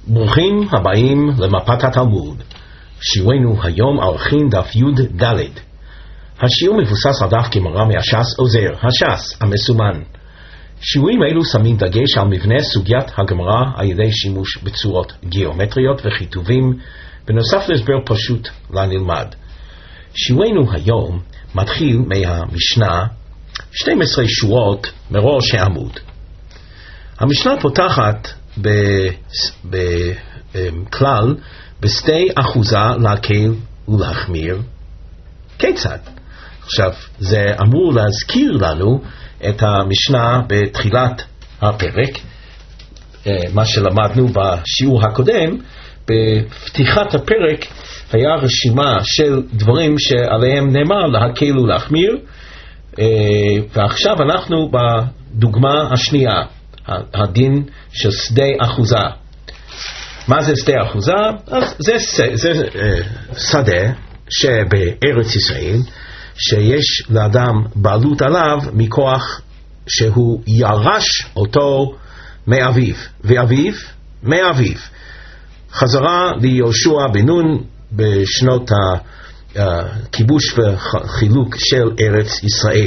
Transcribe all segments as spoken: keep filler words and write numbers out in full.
ברוכים הבאים למפת התלמוד. שיעורנו היום ערכין דף י' ד'. השיעור מבוסס על דף גמרא מהש"ס עוזר, הש"ס המסומן. שיעורים אלו שמים דגש על מבנה סוגיית הגמרא על ידי שימוש בצורות גיאומטריות וכיתובים, בנוסף להסבר פשוט לנלמד. שיעורנו היום מתחיל מהמשנה, שתים עשרה שורות מראש העמוד. המשנה פותחת בכלל בשתי אחוזה להקל ולהחמיר. כיצד? עכשיו, זה אמור להזכיר לנו את המשנה בתחילת הפרק, מה שלמדנו בשיעור הקודם. בפתיחת הפרק היה רשימה של דברים שעליהם נאמר להקל ולהחמיר, ועכשיו אנחנו בדוגמה השנייה, הדין של שדה אחוזה. מה זה שדה אחוזה? אז זה, זה, זה שדה שבארץ ישראל, שיש לאדם בעלות עליו מכוח שהוא ירש אותו מאביו, ואביו מאביו. חזרה ליהושע בן נון בשנות הכיבוש וחילוק של ארץ ישראל.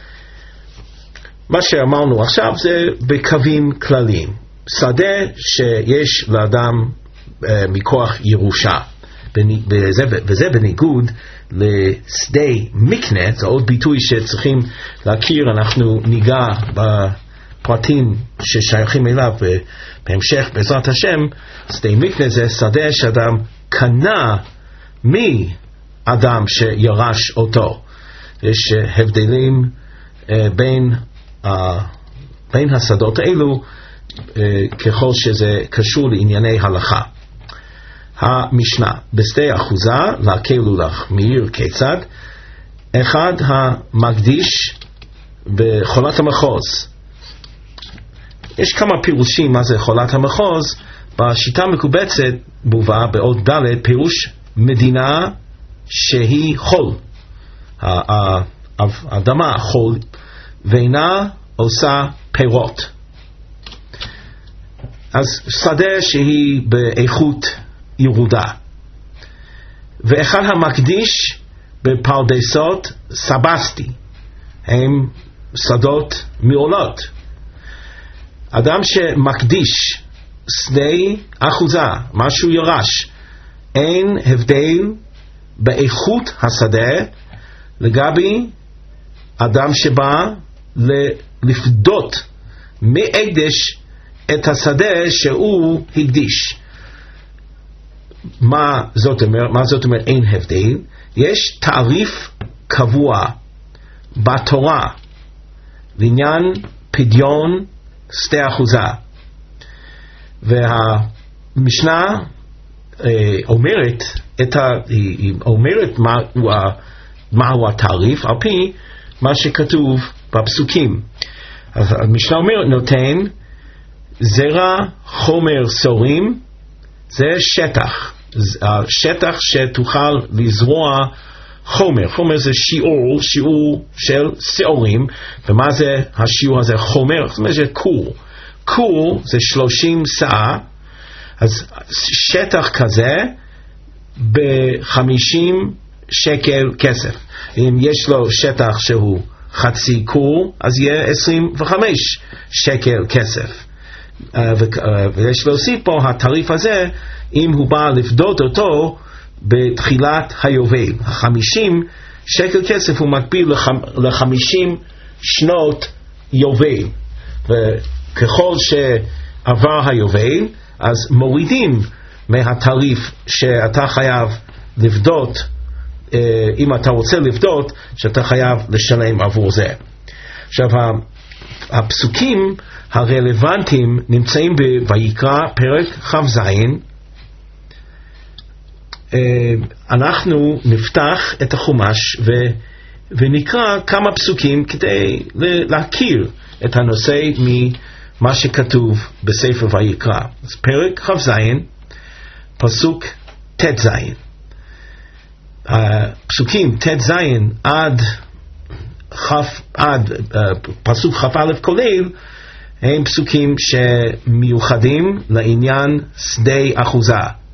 מה שאמרנו עכשיו זה בקווים כלליים, שדה שיש לאדם מכוח ירושה, וזה, וזה בניגוד לשדה מקנה. זה עוד ביטוי שצריכים להכיר, אנחנו ניגע בפרטים ששייכים אליו בהמשך בעזרת השם. שדה מקנה זה שדה שאדם קנה מאדם שירש אותו. יש הבדלים בין בין השדות האלו ככל שזה קשור לענייני הלכה. המשנה בשדה אחוזה להקל ולהחמיר. כיצד? אחד, המקדיש בחולת המחוז. יש כמה פירושים מה זה חולת המחוז. בשיטה המקובצת מובא בעוד ד' פירוש מדינה שהיא חול, האדמה חול ואינה עושה פירות. אז שדה שהיא באיכות ירודה. ואחד המקדיש בפרדסות סבסטי, הם שדות מעולות. אדם שמקדיש שדה אחוזה, משהו ירש, אין הבדל באיכות השדה לגבי אדם שבא לפדות מאקדש את השדה שהוא הקדיש. מה זאת אומרת? מה זאת אומרת אין הבדל? יש תעריף קבוע בתורה לעניין פדיון שדה אחוזה, והמשנה אה, אומרת את ה, היא אומרת מהו, מהו התעריף על פי מה שכתוב בפסוקים. אז המשנה אומרת נותן זרע חומר סורים, זה שטח, השטח שתוכל לזרוע חומר. חומר זה שיעור, שיעור של שעורים. ומה זה השיעור הזה? חומר, זאת אומרת זה כור. כור זה שלושים שאה. אז שטח כזה בחמישים שקל כסף. אם יש לו שטח שהוא חצי כור, אז יהיה עשרים וחמש שקל כסף. ויש להוסיף פה התעריף הזה אם הוא בא לפדות אותו בתחילת היובל. החמישים שקל כסף הוא מקביל לחמישים שנות יובל, וככל שעבר היובל אז מורידים מהתעריף שאתה חייב לפדות. אם אתה רוצה לפדות, שאתה חייב לשלם עבור זה. עכשיו הפסוקים הרלוונטיים נמצאים בויקרא פרק כ"ז. אנחנו נפתח את החומש ו, ונקרא כמה פסוקים כדי להכיר את הנושא ממה שכתוב בספר ויקרא. אז פרק כ"ז פסוק ט"ז. הפסוקים ט"ז עד, עד פסוק כ"א כולל הם פסוקים שמיוחדים לעניין שדה אחוזה.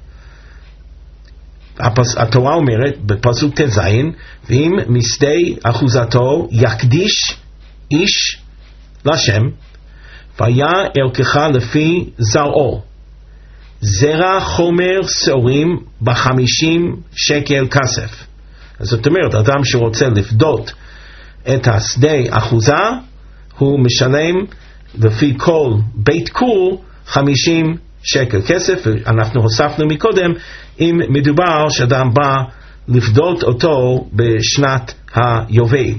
התורה אומרת בפסוק ט"ז, ואם משדה אחוזתו יקדיש איש לשם, והיה ערכך לפי זרעו, זרע חומר שעורים בחמישים שקל כסף. אז זאת אומרת, אדם שרוצה לפדות את השדה אחוזה, הוא משלם לפי כל בית כור חמישים שקל כסף. ואנחנו הוספנו מקודם, אם מדובר שאדם בא לפדות אותו בשנת היובל,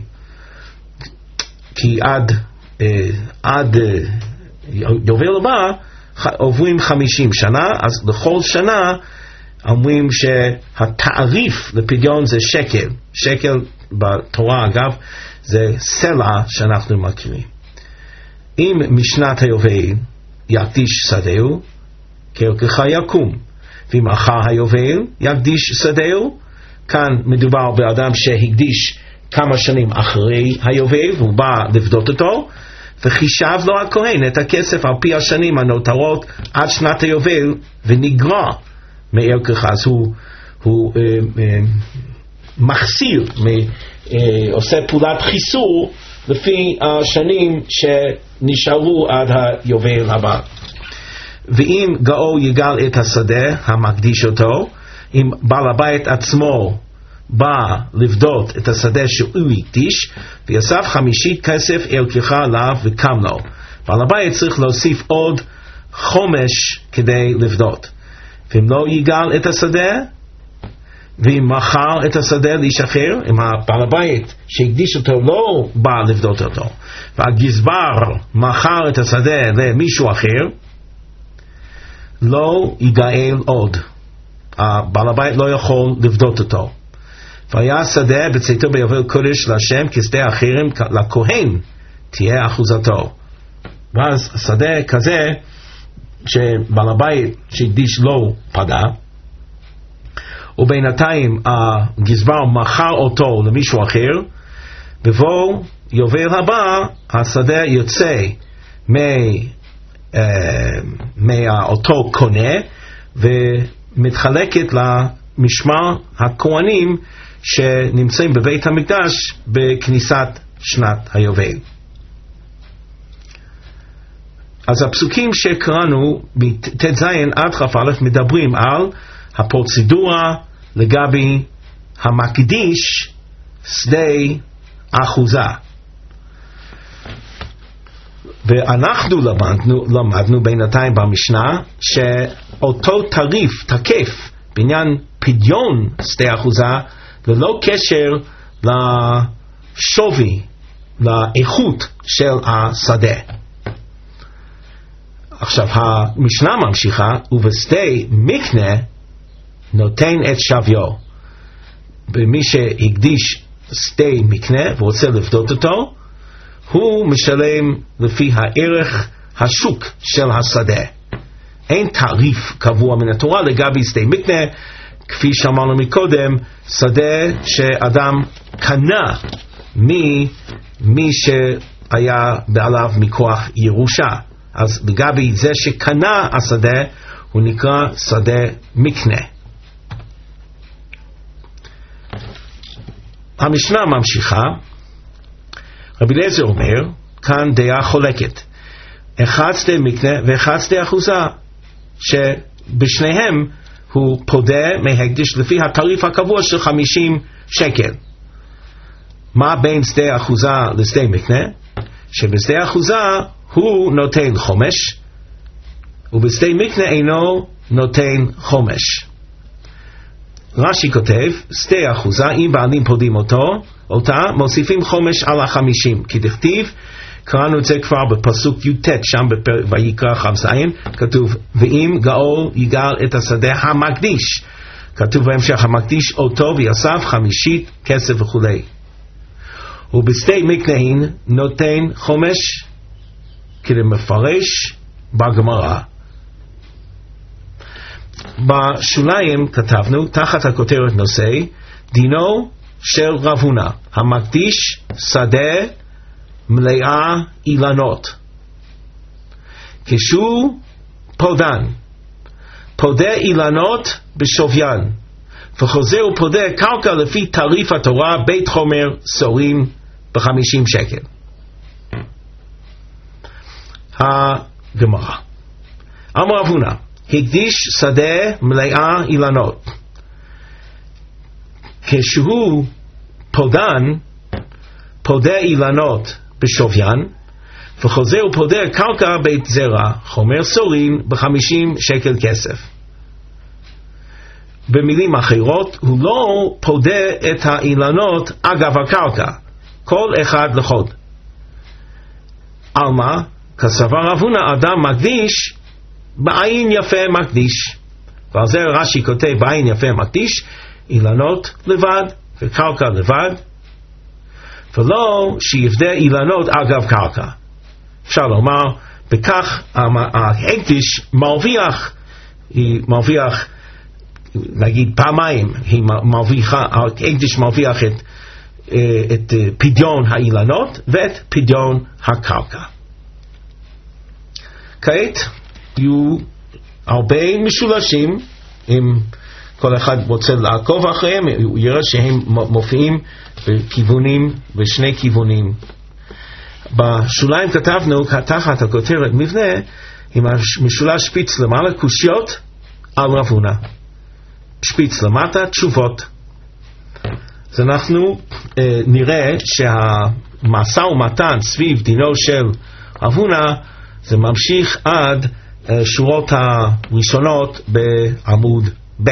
כי עד, אה, עד אה, יובל הבא עוברים חמישים שנה, אז לכל שנה אומרים שהתעריף לפדיון זה שקל. שקל בתורה אגב זה סלע שאנחנו מכירים. אם משנת היובל יקדיש שדהו, כערכך יקום, ואם אחר היובל יקדיש שדהו, כאן מדובר באדם שהקדיש כמה שנים אחרי היובל והוא בא לפדות אותו, וחישב לו הכהן את הכסף על פי השנים הנותרות עד שנת היובל ונגרע מערכך. אז הוא, הוא אה, אה, מחסיר, אה, עושה פעולת חיסור לפי השנים שנשארו עד היובל הבא. ואם גאו יגאל את השדה המקדיש אותו, אם בעל הבית עצמו בא לבדות את השדה שהוא הקדיש, ויסף חמישית כסף ערכך עליו וקם לו. בעל הבית צריך להוסיף עוד חומש כדי לבדות. ואם לא יגאל את השדה, ואם מכר את השדה לאיש אחר, אם בעל הבית שהקדיש אותו לא בא לבדות אותו, והגזבר מכר את השדה למישהו אחר, לא יגאל עוד. בעל הבית לא יכול לבדות אותו. והיה שדה בצאתו ביובל קודש להשם כשדה אחרים, לכהן תהיה אחוזתו. ואז השדה כזה שבעל הבית שהקדיש לא פדה, ובינתיים הגזבר מכר אותו למישהו אחר, בבוא יובל הבא השדה יוצא מאותו קונה ומתחלקת למשמר הכהנים שנמצאים בבית המקדש בכניסת שנת היובל. אז הפסוקים שקראנו מט"ז עד כ"א מדברים על הפרוצדורה לגבי המקדיש שדה אחוזה. ואנחנו למדנו, למדנו בינתיים במשנה שאותו תריף תקף בעניין פדיון שדה אחוזה ללא קשר לשווי, לאיכות של השדה. עכשיו המשנה ממשיכה, ובשדה מקנה נותן את שוויו. ומי שהקדיש שדה מקנה ורוצה לפדות אותו, הוא משלם לפי הערך השוק של השדה. אין תעריף קבוע מן התורה לגבי שדה מקנה, כפי שאמרנו מקודם, שדה שאדם קנה ממי שהיה בעליו מכוח ירושה. אז לגבי זה שקנה השדה הוא נקרא שדה מקנה. המשנה ממשיכה. רבי אליעזר אומר, כאן דעה חולקת, אחד שדה מקנה ואחד שדה אחוזה, שבשניהם הוא פודה מהקדיש לפי התעריף הקבוע של חמישים שקל. מה בין שדה אחוזה לשדה מקנה? שבשדה אחוזה הוא נותן חומש, ובשדה מקנה אינו נותן חומש. רש"י כותב, שדה אחוזה, אם בעלים פודים אותו, אותה, מוסיפים חומש על החמישים, כי דכתיב, קראנו את זה כבר בפסוק י"ט, שם ויקרא כ"ז, כתוב, ואם גאול יגאל את השדה המקדיש, כתוב בהמשך, המקדיש אותו ויסף חמישית כסף וכו'. ובשדה מקנהין נותן חומש, כדי מפרש בגמרא. בשוליים כתבנו, תחת הכותרת נושא, דינו של רב הונא, המקדיש שדה מלאה אילנות. כשהוא פודן, פודה אילנות בשוויין, וחוזר ופודה קרקע לפי תעריף התורה, בית חומר סורים בחמישים שקל. הגמרא, אמר רב הונא, הקדיש שדה מלאה אילנות, כשהוא פודן, פודה אילנות בשוויין, וחוזר ופודה קרקע בית זרע, חומר סורין בחמישים שקל כסף. במילים אחרות, הוא לא פודה את האילנות אגב הקרקע, כל אחד לחוד. אלמה, כסבר רב הונא, אדם מקדיש, בעין יפה מקדיש. ועל זה רש"י כותב, בעין יפה מקדיש, אילנות לבד וקרקע לבד, ולא שיפדה אילנות אגב קרקע. אפשר לומר, בכך ההקדיש מרוויח, היא מרוויח, נגיד פעמיים, היא מרוויחה, ההקדיש מרוויח את, את פדיון האילנות ואת פדיון הקרקע. כעת יהיו הרבה משולשים, אם כל אחד רוצה לעקוב אחריהם, הוא יראה שהם מופיעים בכיוונים, בשני כיוונים. בשוליים כתבנו, תחת הכותרת מבנה, עם המשולש שפיץ למעלה, קושיות על רב הונא, שפיץ למטה, תשובות. אז אנחנו אה, נראה שהמשא ומתן סביב דינו של רב הונא, זה ממשיך עד אה, שורות הראשונות בעמוד ב'.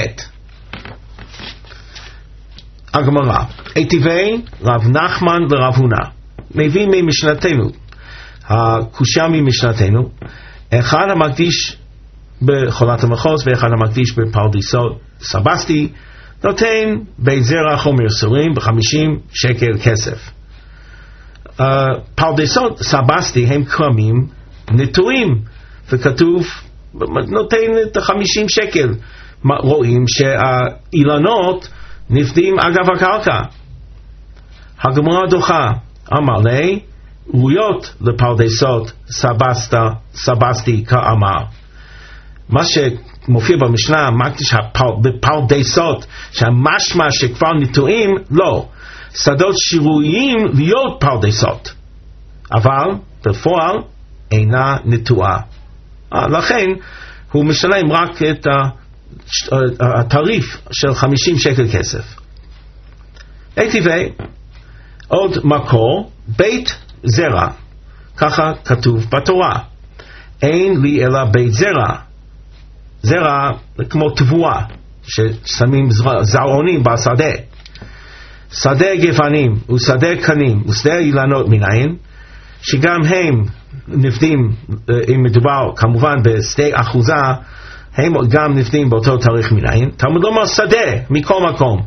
הגמרא, היטיבי רב נחמן ורב הונא, מביא ממשנתנו, הקושיה ממשנתנו, אחד המקדיש בחולת המחוז ואחד המקדיש בפרדיסות סבסטי, נותן בית זרע חומר סורים בחמישים שקל כסף. uh, פרדיסות סבסטי הם כרמים נטועים, וכתוב נותן את החמישים שקל. רואים שהאילנות נפדים אגב הקרקע. הגמרא דוחה, אמר לי, ראויות לפרדסות סבסטה, סבסטי כאמר. מה שמופיע במשנה, מקדיש בפרדסות, שהמשמע שכבר נטועים, לא. שדות שראויים להיות פרדסות, אבל בפועל אינה נטועה. לכן הוא משלם רק את התעריף של חמישים שקל כסף. היטיבי, עוד מקור, בית זרע, ככה כתוב בתורה, אין לי אלא בית זרע. זרע כמו תבואה ששמים זרעונים בשדה, שדה גפנים ושדה קנים ושדה אילנות מנין, שגם הם נפדים, אם מדובר כמובן בשדה אחוזה, הם גם נפדים באותו תאריך מנין. תלמוד לומר שדה מכל מקום.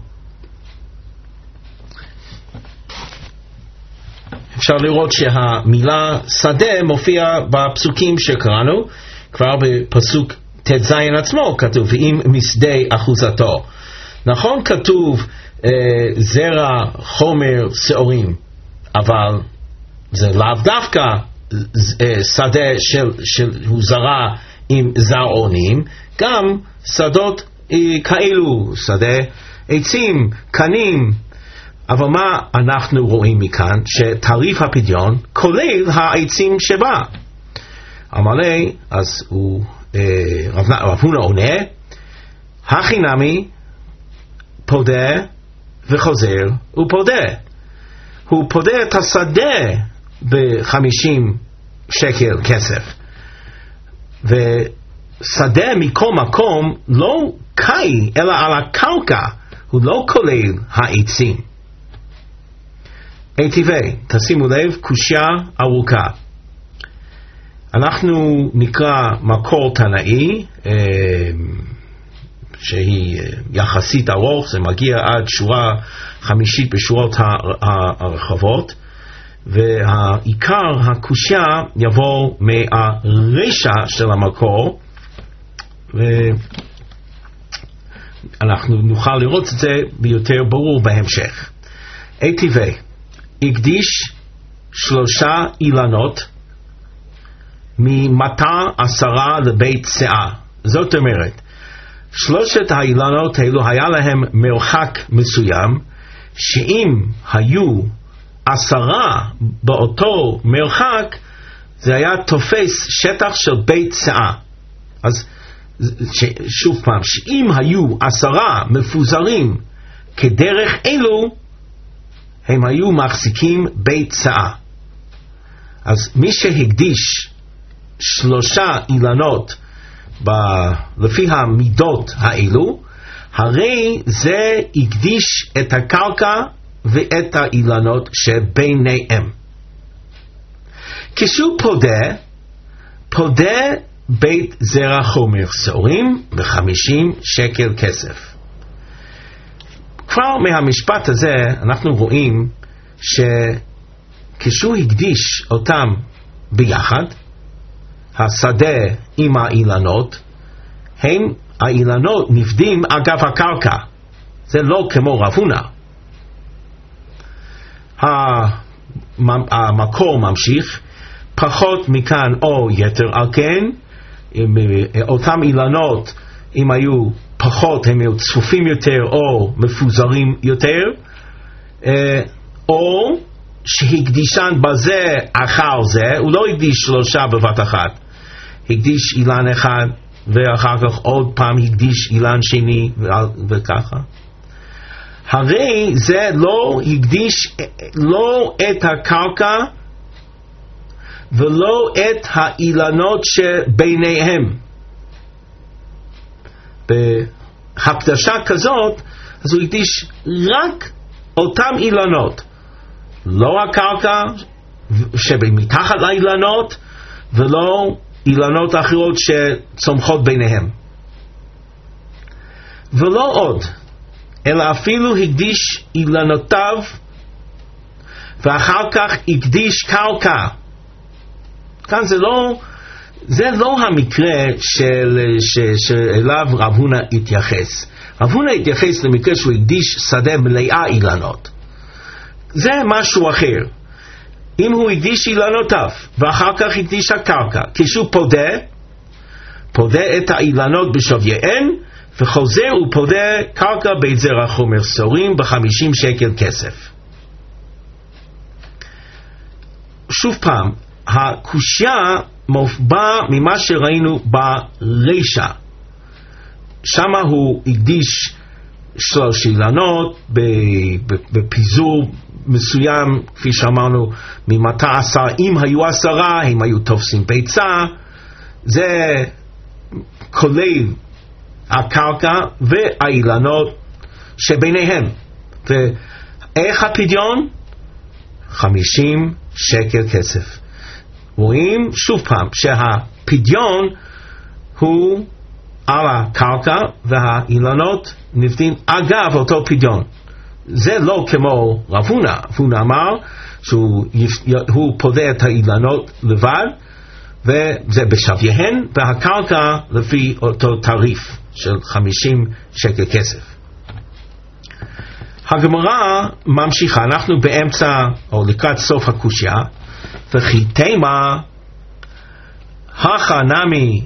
אפשר לראות שהמילה שדה מופיע בפסוקים שקראנו, כבר בפסוק תז עצמו כתוב, ואם משדה אחוזתו. נכון כתוב אה, זרע חומר שעורים, אבל זה לאו דווקא אה, שדה של, של הוא זרע עם זרעונים, גם שדות אה, כאלו, שדה עצים, קנים. אבל מה אנחנו רואים מכאן? שתעריף הפדיון כולל העצים שבה. אמר לי, אז הוא רב הונא עונה, הכי נמי פודה וחוזר ופודה. הוא פודה את השדה ב-חמישים שקל כסף, ושדה מכל מקום לא קאי אלא על הקרקע, הוא לא כולל העצים. היטיבי, תשימו לב, קושיה ארוכה. אנחנו נקרא מקור תנאי, שהיא יחסית ארוך, זה מגיע עד שורה חמישית בשורות הרחבות, והעיקר הקושיה יבוא מהרשע של המקור, ואנחנו נוכל לראות את זה ביותר ברור בהמשך. היטיבי, הקדיש שלושה אילנות ממטע עשרה לבית שאה. זאת אומרת, שלושת האילנות האלו היה להם מרחק מסוים, שאם היו עשרה באותו מרחק, זה היה תופס שטח של בית שאה. אז שוב פעם, שאם היו עשרה מפוזרים כדרך אלו, הם היו מחזיקים בית שאה. אז מי שהקדיש שלושה אילנות ב- לפי המידות האלו, הרי זה הקדיש את הקרקע ואת האילנות שביניהם. כשהוא פודה, פודה בית זרע חומר סורים ב-חמישים שקל כסף. כבר מהמשפט הזה אנחנו רואים שכשהוא הקדיש אותם ביחד, השדה עם האילנות, הם, האילנות נפדים אגב הקרקע. זה לא כמו רב הונא. המקור ממשיך, פחות מכאן או יתר על כן, אותם אילנות, אם היו פחות, הם היו צפופים יותר או מפוזרים יותר, או שהקדישן בזה אחר זה, הוא לא הקדיש שלושה בבת אחת, הקדיש אילן אחד ואחר כך עוד פעם הקדיש אילן שני וככה. הרי זה לא הקדיש לא את הקרקע ולא את האילנות שביניהם. בהקדשה כזאת, אז הוא הקדיש רק אותם אילנות, לא הקרקע שבמתחת לאילנות ולא אילנות אחרות שצומחות ביניהם. ולא עוד, אלא אפילו הקדיש אילנותיו ואחר כך הקדיש קרקע. כאן זה לא, זה לא המקרה של, ש, שאליו רב הונא התייחס. רב הונא התייחס למקרה שהוא הקדיש שדה מלאה אילנות. זה משהו אחר. אם הוא הקדיש אילנותיו ואחר כך הקדיש הקרקע, כשהוא פודה, פודה את האילנות בשוויהן, וחוזר ופודה קרקע בית זרע חומר סורים ב-חמישים שקל כסף. שוב פעם, הקושיה באה ממה שראינו ברשע. שמה הוא הקדיש שלוש אילנות בפיזור מסוים, כפי שאמרנו, ממטע עשרה. אם היו עשרה, הם היו תופסים ביצה. זה כולל הקרקע והאילנות שביניהם. ואיך הפדיון? חמישים שקל כסף. רואים שוב פעם שהפדיון הוא על הקרקע והאילנות נפדים אגב אותו פדיון. זה לא כמו רב הונא. רב הונא אמר שהוא פודה את האילנות לבד, וזה בשוויהן, והקרקע לפי אותו תעריף של חמישים שקל כסף. הגמרא ממשיכה, אנחנו באמצע או לקראת סוף הקושיה, וכי תימה הכנמי,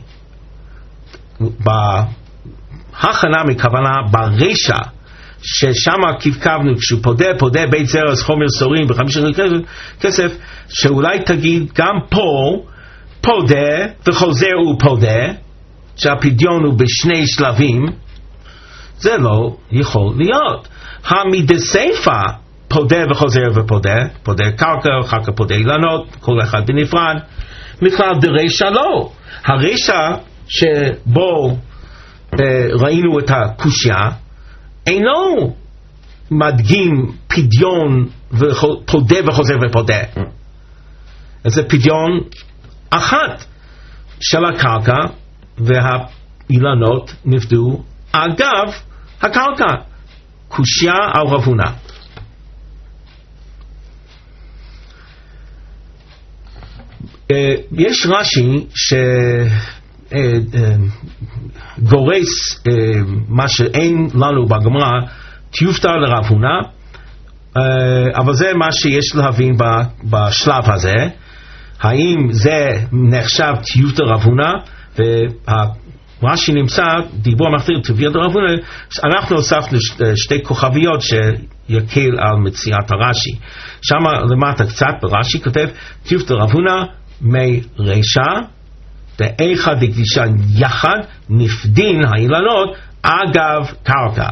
הכנמי כוונה ברשע, ששם כבקבנו, כשהוא פודה, פודה בית זרע חומר סורים בחמישים כסף, שאולי תגיד גם פה פודה וחוזר ופודה, שהפדיון הוא בשני שלבים. זה לא יכול להיות. המדסייפה פודה וחוזר ופודה, פודה קרקע, אחר כך פודה אילנות, כל אחד בנפרד. בכלל דרשע לא. הרשע שבו אה, ראינו את הקושיה, אינו מדגים פדיון ופודה וחוזר ופודה. זה פדיון אחת של הקרקע, והאילנות נפדו אגב הקרקע. קושיה על רב הונא. יש רש"י שגורס מה שאין לנו בגמרא, תיופתא לרב הונא, אבל זה מה שיש להבין בשלב הזה. האם זה נחשב טיוב דרב הונא? ורש"י נמצא, דיבור המחזיר טיוב דרב הונא, אנחנו הוספנו שתי כוכביות שיקל על מציאת הרש"י. שם למטה קצת ברש"י כותב טיוב דרב הונא מרישא באיכא דקדישא יחד נפדין האילנות אגב קרקע.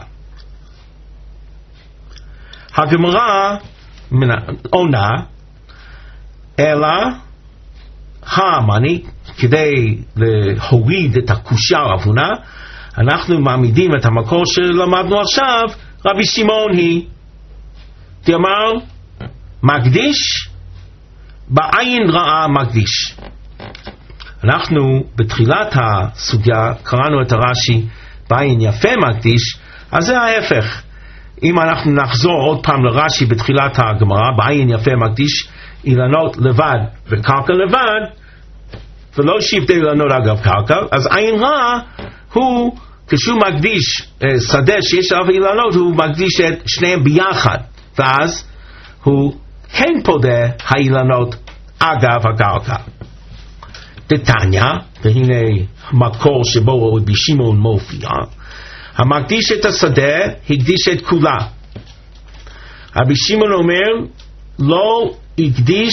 הגמרא עונה אלא המאני, כדי להוריד את הקושיה רב הונא, אנחנו מעמידים את המקור שלמדנו עכשיו, רבי שמעון היא תאמר מקדיש בעין רעה מקדיש. אנחנו בתחילת הסוגיה קראנו את הרש"י בעין יפה מקדיש, אז זה ההפך. אם אנחנו נחזור עוד פעם לרש"י בתחילת הגמרא, בעין יפה מקדיש אילנות לבד וקרקע לבד, ולא שבטי אילנות אגב קרקע, אז עין רע הוא, כשהוא מקדיש אה, שדה שיש עליו אילנות, הוא מקדיש את שניהם ביחד, ואז הוא כן פודה האילנות אגב הקרקע. דתניא, והנה מקור שבו רבי שמעון מופיע, המקדיש את השדה הקדיש את כולה. רבי שמעון אומר לא הקדיש,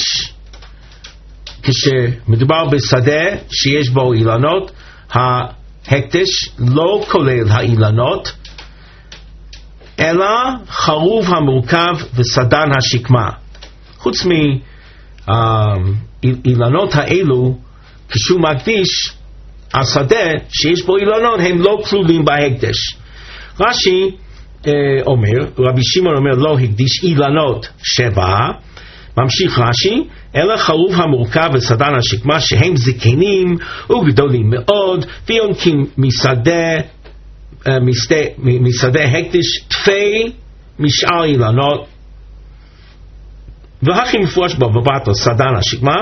כשמדובר בשדה שיש בו אילנות, ההקדש לא כולל האילנות אלא חרוב המורכב וסדן השקמה. חוץ מהאילנות האלו, כשהוא מקדיש השדה שיש בו אילנות הם לא כלולים בהקדש. רש"י אה, אומר, רבי שמעון אומר לא הקדיש אילנות שבע, ממשיך רש"י, אלא חרוב המורכב וסדן השקמה שהם זקנים וגדולים מאוד ויונקים משדה, אה, משדה, משדה הקדש תפי משאר אילנות, והכי מפורש בו בבתו סדן השקמה,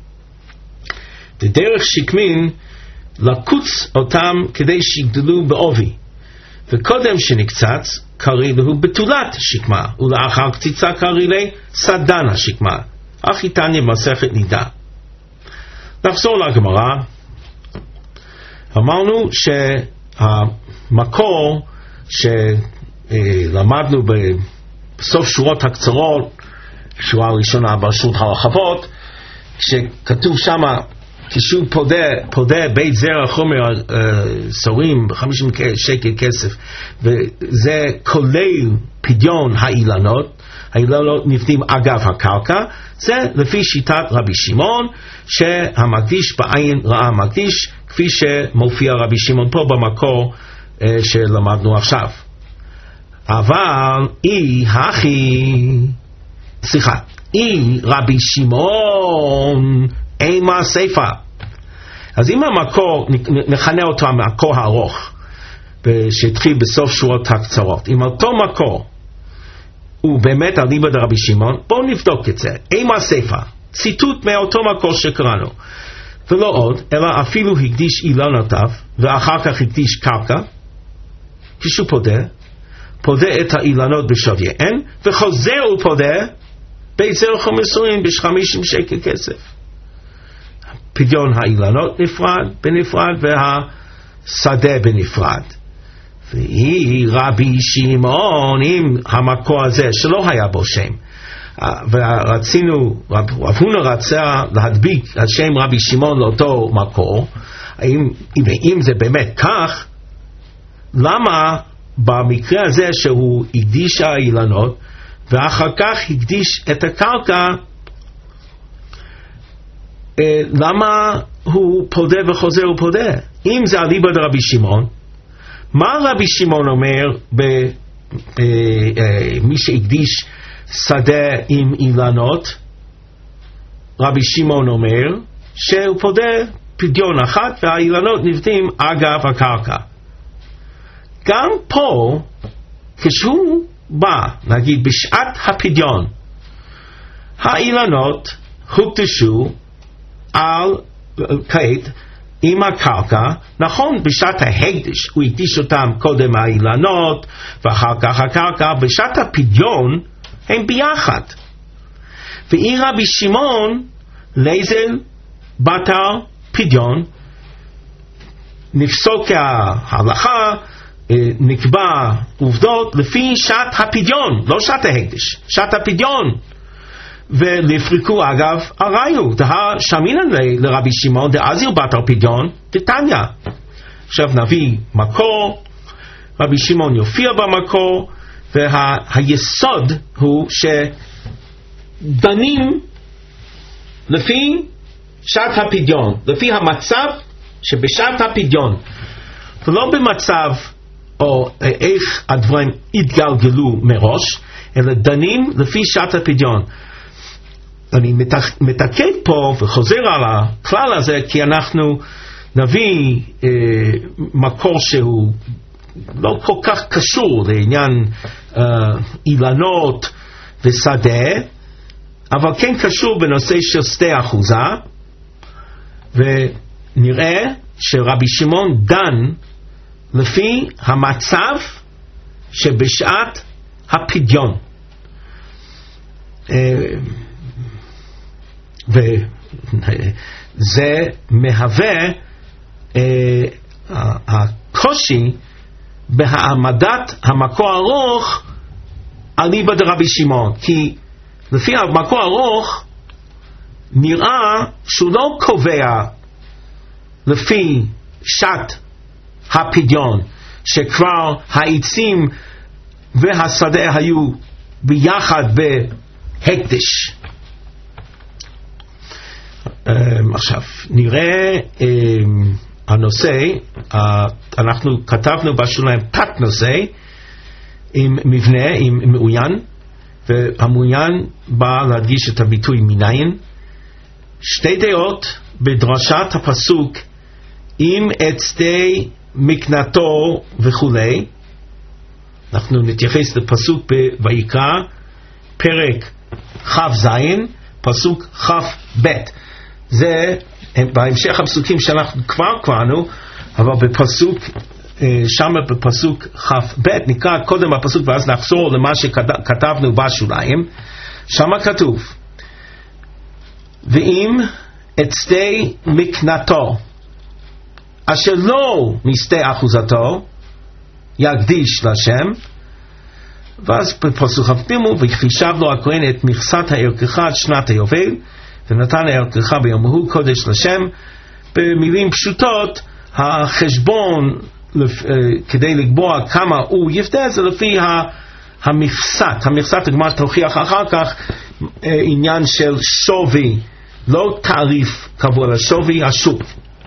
דרך שקמין לקוץ אותם כדי שיגדלו בעובי, וקודם שנקצץ קרי לו בתולת שקמה, ולאחר קציצה קרי לי סדן השקמה. אך איתניה במסכת נידה. נחזור לגמרא. אמרנו שהמקור שלמדנו בסוף שורות הקצרות, שורה הראשונה ברשות הרחבות, שכתוב שמה כשהוא פודה, פודה בית זרע חומר סורים ב-חמישים שקל כסף, וזה כולל פדיון האילנות, האילנות נפדים אגב הקרקע, זה לפי שיטת רבי שמעון, שהמקדיש בעין רעה מקדיש, כפי שמופיע רבי שמעון פה במקור שלמדנו עכשיו. אבל אי הכי, סליחה, אי רבי שמעון אימה סייפה. אז אם המקור, נכנה אותו המקור הארוך שהתחיל בסוף שורות הקצרות, אם אותו מקור הוא באמת על ליבא דרבי שמעון, בואו נבדוק את זה. אימה סייפה, ציטוט מאותו מקור שקראנו, ולא עוד, אלא אפילו הקדיש אילנותיו ואחר כך הקדיש קרקע, כשהוא פודה פודה את האילנות בשוויהן, וחוזר ופודה בית זרע חומר סורים ב-חמישים שקל כסף. פדיון האילנות נפרד בנפרד והשדה בנפרד. והיא רבי שמעון עם המקור הזה שלא היה בו שם, ורצינו, רב הונא רצה להדביק על שם רבי שמעון לאותו מקור. אם, אם, אם זה באמת כך, למה במקרה הזה שהוא הקדיש האילנות ואחר כך הקדיש את הקרקע, למה הוא פודה וחוזר ופודה? אם זה אליבא דרבי שמעון, מה רבי שמעון אומר במי שהקדיש שדה עם אילנות? רבי שמעון אומר שהוא פודה פדיון אחת והאילנות נבדים אגב הקרקע. גם פה כשהוא בא, נגיד בשעת הפדיון, האילנות הוקדשו על כעת עם הקרקע. נכון, בשעת ההקדש הוא הקדיש אותם קודם האילנות ואחר כך הקרקע, בשעת הפדיון הם ביחד. ואי רבי שמעון לייזל, בתר, פדיון, נפסוק ההלכה, נקבע עובדות לפי שעת הפדיון, לא שעת ההקדש, שעת הפדיון. ולפריקו אגב הראיו, דה שמינן לרבי שמעון דאזיר בתר פדיון דתניא. עכשיו נביא מקור, רבי שמעון יופיע במקור, והיסוד הוא שדנים לפי שעת הפדיון, לפי המצב שבשעת הפדיון, ולא במצב או איך הדברים התגלגלו מראש, אלא דנים לפי שעת הפדיון. אני מתקד פה וחוזר על הכלל הזה, כי אנחנו נביא אה, מקור שהוא לא כל כך קשור לעניין אה, אילנות ושדה, אבל כן קשור בנושא של שדה אחוזה, ונראה שרבי שמעון דן לפי המצב שבשעת הפדיון. וזה מהווה אה, הקושי בהעמדת המקור ארוך אליבא דרבי שמעון, כי לפי המקור ארוך נראה שהוא לא קובע לפי שעת הפדיון שכבר העצים והשדה היו ביחד בהקדש. עכשיו נראה הנושא, אנחנו כתבנו בשוליים תת נושא עם מבנה, עם מעוין, והמעוין בא להדגיש את הביטוי מניין. שתי דעות בדרשת הפסוק עם את שדה מקנתו וכולי. אנחנו נתייחס לפסוק בויקרא פרק כ"ז פסוק כ"ב. זה בהמשך הפסוקים שאנחנו כבר קראנו, אבל בפסוק שם בפסוק כ"ב נקרא קודם הפסוק ואז נחזור למה שכתבנו בשוליים. שם כתוב ואם את שדה מקנתו אשר לא משדה אחוזתו יקדיש לשם, ואז בפסוק כ"ג וחישב לו הכהן את מכסת הערכך עד שנת היובל ונתן הערכך ביום ההוא קודש לשם. במילים פשוטות החשבון כדי לקבוע כמה הוא יפדה זה לפי המכסת. המכסת הגמרא תוכיח אחר כך עניין של שווי, לא תעריף קבוע אלא שווי השוק.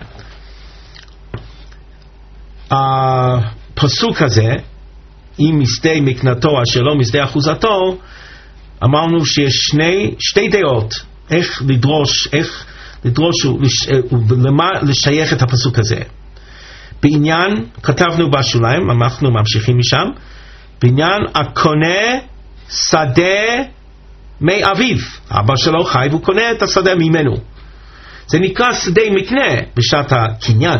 הפסוק הזה אם משדה מקנתו אשר לא משדה אחוזתו, אמרנו שיש שני, שתי דעות איך לדרוש, איך לדרוש ולמה לשייך את הפסוק הזה. בעניין, כתבנו בשוליים, אנחנו ממשיכים משם, בעניין הקונה שדה מאביו, אבא שלו חי והוא קונה את השדה ממנו, זה נקרא שדה מקנה בשעת הקניין.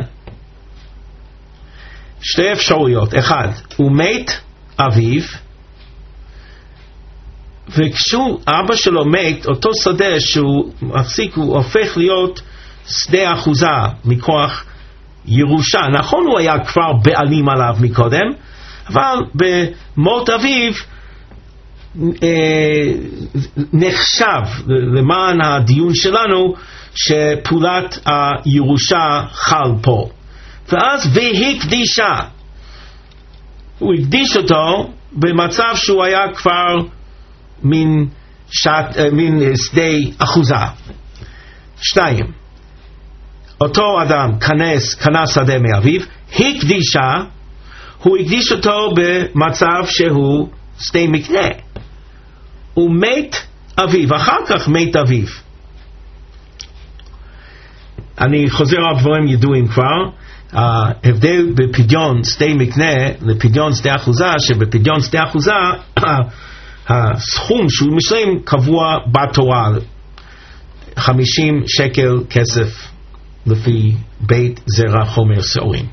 שתי אפשרויות, אחד, הוא מת אביו, וכשהוא אבא שלו מת, אותו שדה שהוא מחזיק הוא הופך להיות שדה אחוזה מכוח ירושה. נכון הוא היה כבר בעלים עליו מקודם, אבל במות אביו אה, נחשב למען הדיון שלנו שפעולת הירושה חל פה. ואז והקדישה, הוא הקדיש אותו במצב שהוא היה כבר מין, שעת, מין שדה אחוזה. שתיים, אותו אדם כנס, כנס שדה מאביו, הקדישה, הוא הקדיש אותו במצב שהוא שדה מקנה. הוא מת אביו, אחר כך מת אביו. אני חוזר על דברים ידועים כבר. ההבדל בפדיון שדה מקנה לפדיון שדה אחוזה, שבפדיון שדה אחוזה הסכום שהוא משלם קבוע בתורה, חמישים שקל כסף לפי בית זרע חומר שעורים.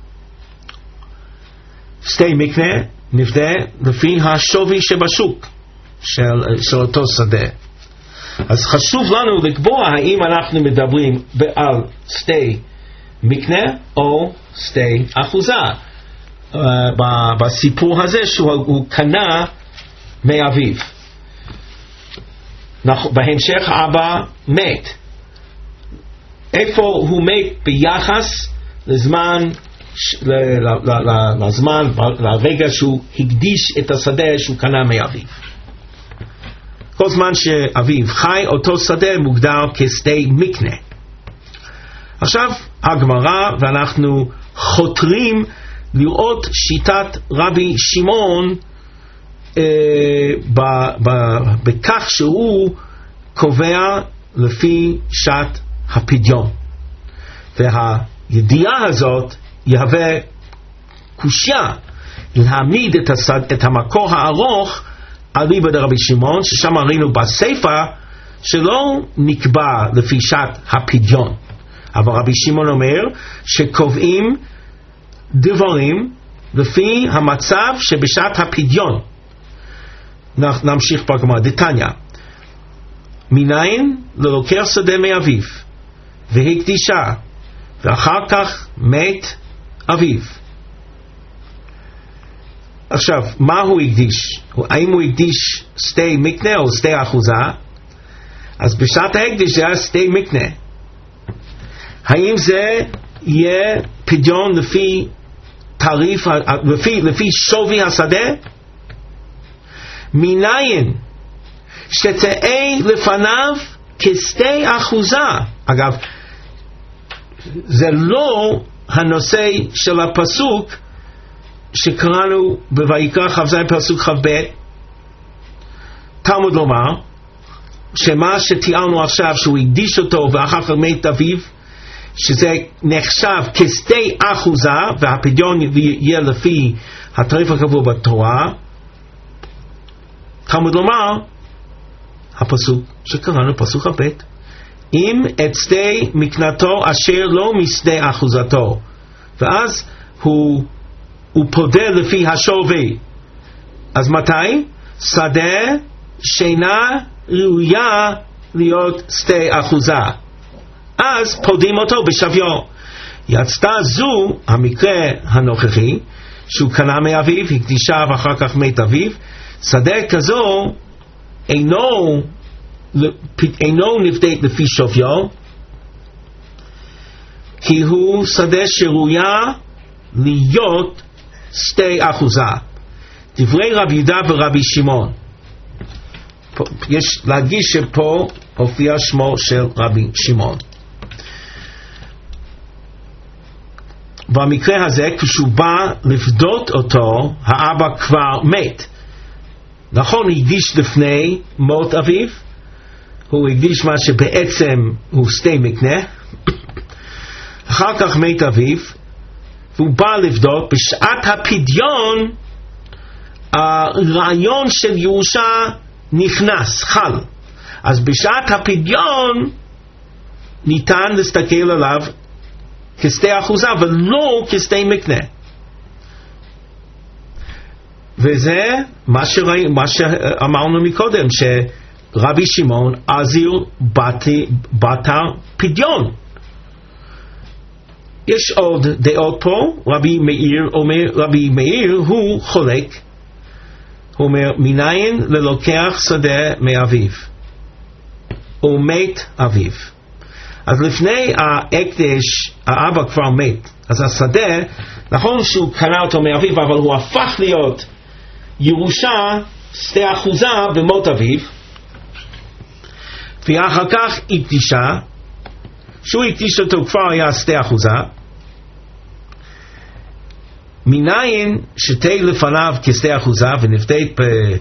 שדה מקנה נבדה לפי השווי שבשוק של, של אותו שדה. אז חשוב לנו לקבוע האם אנחנו מדברים על שדה מקנה או שדה אחוזה. uh, בסיפור הזה שהוא קנה מאביו. בהמשך אבא מת. איפה הוא מת ביחס לזמן, לזמן, לרגע שהוא הקדיש את השדה שהוא קנה מאביו. כל זמן שאביו חי, אותו שדה מוגדר כשדה מקנה. עכשיו הגמרא, ואנחנו חותרים לראות שיטת רבי שמעון אה, ב, ב, בכך שהוא קובע לפי שעת הפדיון. והידיעה הזאת יהווה קושיה להעמיד את, הסד, את המקור הארוך על ליבא דרבי שמעון, ששם ראינו בספר שלא נקבע לפי שעת הפדיון. אבל רבי שמעון אומר שקובעים דברים לפי המצב שבשעת הפדיון. נמשיך בגמרא, דתניא, מניין ללוקח שדה מאביו והקדישה ואחר כך מת אביו. עכשיו, מה הוא הקדיש? האם הוא הקדיש שדה מקנה או שדה אחוזה? אז בשעת ההקדיש זה היה שדה מקנה. האם זה יהיה פדיון לפי תעריף, לפי, לפי שווי השדה? מניין שתהא לפניו כשדה אחוזה. אגב, זה לא הנושא של הפסוק שקראנו בויקרא כ"ז פסוק כ"ב. תלמוד לומר שמה שתיארנו עכשיו שהוא הקדיש אותו ואחר כך מת אביו, שזה נחשב כשדה אחוזה, והפדיון יהיה לפי התעריף הקבוע בתורה. תלמוד לומר הפסוק שקראנו פסוק כ"ב, אם את שדה מקנתו אשר לא משדה אחוזתו, ואז הוא הוא פודה לפי השווי. אז מתי? שדה שאינה ראויה להיות שדה אחוזה, אז פודים אותו בשוויו. יצתה זו המקרה הנוכחי שהוא קנה מאביו, הקדישה ואחר כך מת אביו. שדה כזו אינו אינו נבדק לפי שוויו, כי הוא שדה שראויה להיות שדה אחוזה. דברי רבי יהודה ורבי שמעון, יש להדגיש שפה הופיע שמו של רבי שמעון. במקרה הזה כשהוא בא לפדות אותו, האבא כבר מת. נכון, הוא הקדיש לפני מות אביו, הוא הקדיש מה שבעצם הוא שדה מקנה. אחר כך מת אביו והוא בא לפדות. בשעת הפדיון הרעיון של ירושה נכנס, חל. אז בשעת הפדיון ניתן להסתכל עליו כשדה אחוזה ולא כשדה מקנה. וזה מה, שראי, מה שאמרנו מקודם, שרבי שמעון אזיר בתר פדיון. יש עוד דעות פה. רבי מאיר אומר, רבי מאיר הוא חולק, הוא אומר מניין ללוקח שדה מאביו ומת אביו. אז לפני ההקדש האבא כבר מת, אז השדה, נכון שהוא קנה אותו מאביו, אבל הוא הפך להיות ירושה, שדה אחוזה במות אביו, ואחר כך הקדישה. שהוא הקדיש אותו כבר היה שדה אחוזה. מניין שתהא לפניו כשדה אחוזה ונפדית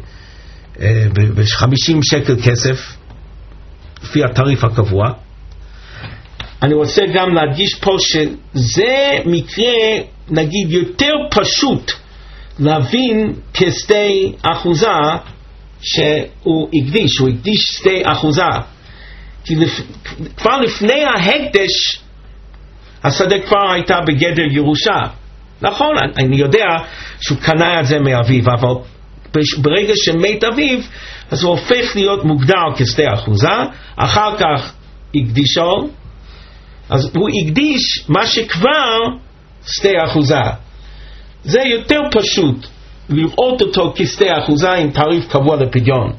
ב-חמישים שקל כסף לפי התעריף הקבוע. אני רוצה גם להדגיש פה שזה מקרה נגיד יותר פשוט להבין כשדה אחוזה שהוא הקדיש, הוא הקדיש שדה אחוזה, כי לפ... כבר לפני ההקדש השדה כבר הייתה בגדר ירושה. נכון, אני יודע שהוא קנה את זה מאביו, אבל ברגע שמת אביו, אז הוא הופך להיות מוגדר כשדה אחוזה, אחר כך הקדישו, אז הוא הקדיש מה שכבר שדה אחוזה. זה יותר פשוט לראות אותו כשדה אחוזה עם תעריף קבוע לפדיון.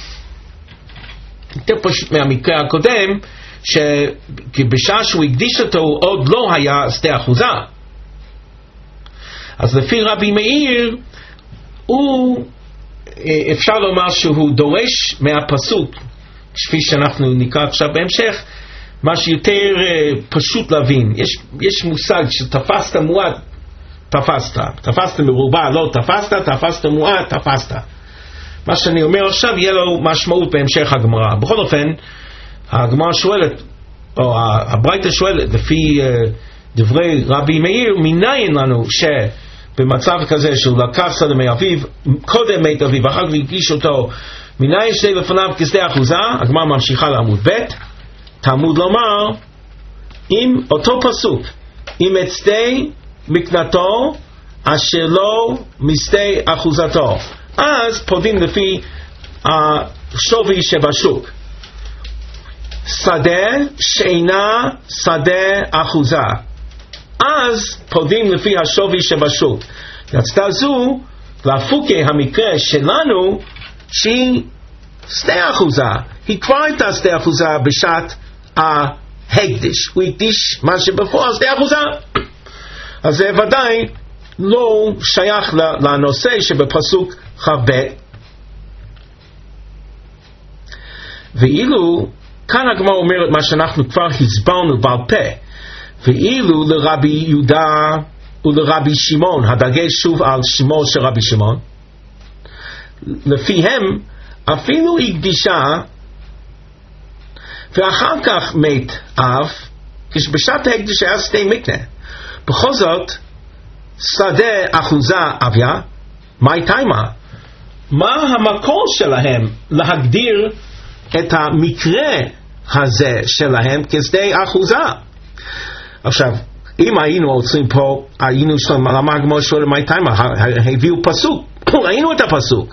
יותר פשוט מהמקרה הקודם, שבשעה שהוא הקדיש אותו הוא עוד לא היה שדה אחוזה. אז לפי רבי מאיר, הוא, אפשר לומר שהוא דורש מהפסוק, כפי שאנחנו נקרא עכשיו בהמשך, מה שיותר פשוט להבין. יש, יש מושג שתפסת מועט, תפסת. תפסת מרובה, לא תפסת, תפסת מועט, תפסת. מה שאני אומר עכשיו יהיה לו משמעות בהמשך הגמרא. בכל אופן, הגמרא שואלת, או הברייתא שואלת, לפי דברי רבי מאיר, מניין לנו שבמצב כזה שהוא לקח שדה מאביו, קודם מת אביו, אחר כך הקדיש אותו, מניין שדה לפניו כשדה אחוזה, הגמרא ממשיכה לעמוד ב', תעמוד לומר, עם אותו פסוק, עם את שדה מקנתו, אשר לא משדה אחוזתו. אז פודים לפי השווי שבשוק. שדה שאינה שדה אחוזה. אז פודים לפי השווי שבשוק. יצא זו, להפוקי המקרה שלנו, שהיא שדה אחוזה. היא כבר הייתה שדה אחוזה בשעת ההקדיש. הוא הקדיש מה שבפועל שדה אחוזה. אז זה ודאי לא שייך לנושא שבפסוק חב. ואילו כאן הגמרא אומרת מה שאנחנו כבר הסברנו בעל פה, ואילו לרבי יהודה ולרבי שמעון, הדגש שוב על שמו של רבי שמעון, לפיהם אפילו הקדישה ואחר כך מת אב, כשבשעת ההקדיש היה שדה מקנה, בכל זאת שדה אחוזה אביה, מה תימה? מה המקור שלהם להגדיר את המקרה הזה שלהם כשדה אחוזה? עכשיו, אם היינו עוצרים פה, היינו שואלים, למה הגמרא שואלת מה תימה? הביאו פסוק, ראינו את הפסוק.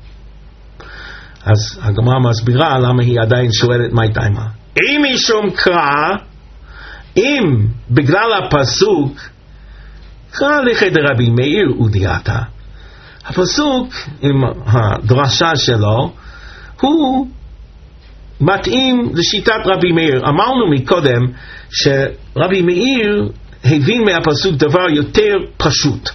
אז הגמרא מסבירה למה היא עדיין שואלת מה תימה. אם משום קרא, אם בגלל הפסוק, קרא לכי דרבי מאיר ודייתא, הפסוק עם הדרשה שלו הוא מתאים לשיטת רבי מאיר. אמרנו מקודם שרבי מאיר הבין מהפסוק דבר יותר פשוט,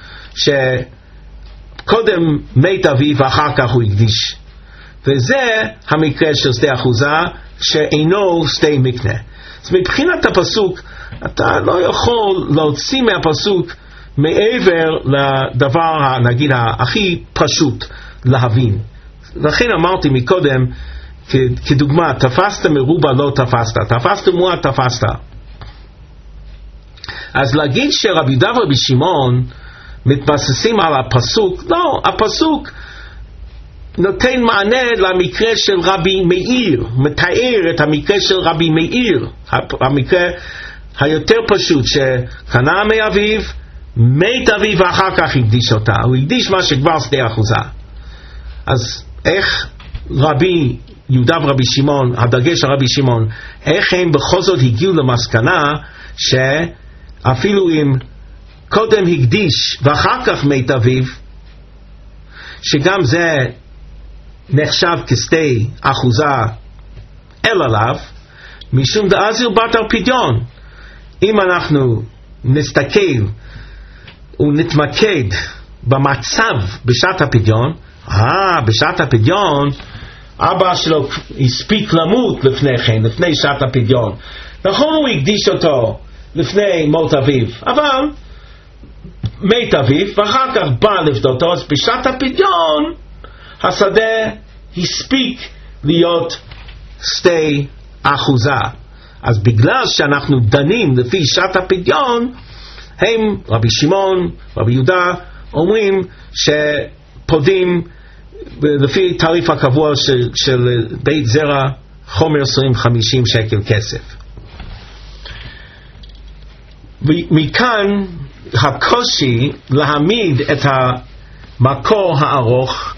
שקודם מת אביו ואחר כך הוא הקדיש, וזה המקרה של שדה אחוזה שאינו שדה מקנה. אז מבחינת הפסוק אתה לא יכול להוציא מהפסוק מעבר לדבר נגיד הכי פשוט להבין. לכן אמרתי מקודם כדוגמה, תפסת מרובה לא תפסת, תפסת מועט תפסת. אז להגיד שרבי יהודה ורבי שמעון מתבססים על הפסוק, לא, הפסוק נותן מענה למקרה של רבי מאיר, מתאר את המקרה של רבי מאיר, המקרה היותר פשוט, שקנה מאביו, מת אביו ואחר כך הקדיש אותה, הוא הקדיש מה שכבר שדה אחוזה. אז איך רבי יהודה ורבי שמעון, הדגש על רבי שמעון, איך הם בכל זאת הגיעו למסקנה שאפילו אם קודם הקדיש ואחר כך מת אביו, שגם זה נחשב כשדה אחוזה אל עליו, משום דאזיר בת על פדיון. אם אנחנו נסתכל ונתמקד במצב בשעת הפדיון, אה, בשעת הפדיון אבא שלו הספיק למות לפני כן, לפני שעת הפדיון. נכון, הוא הקדיש אותו לפני מות אביו, אבל מת אביו ואחר כך בא לפדותו, אז בשעת הפדיון השדה הספיק להיות שדה אחוזה. אז בגלל שאנחנו דנים לפי שעת הפדיון, הם, רבי שמעון, רבי יהודה, אומרים שפודים לפי תעריף הקבוע של, של בית זרע, חומר עשרים חמישים שקל כסף. ומכאן הקושי להעמיד את המקור הארוך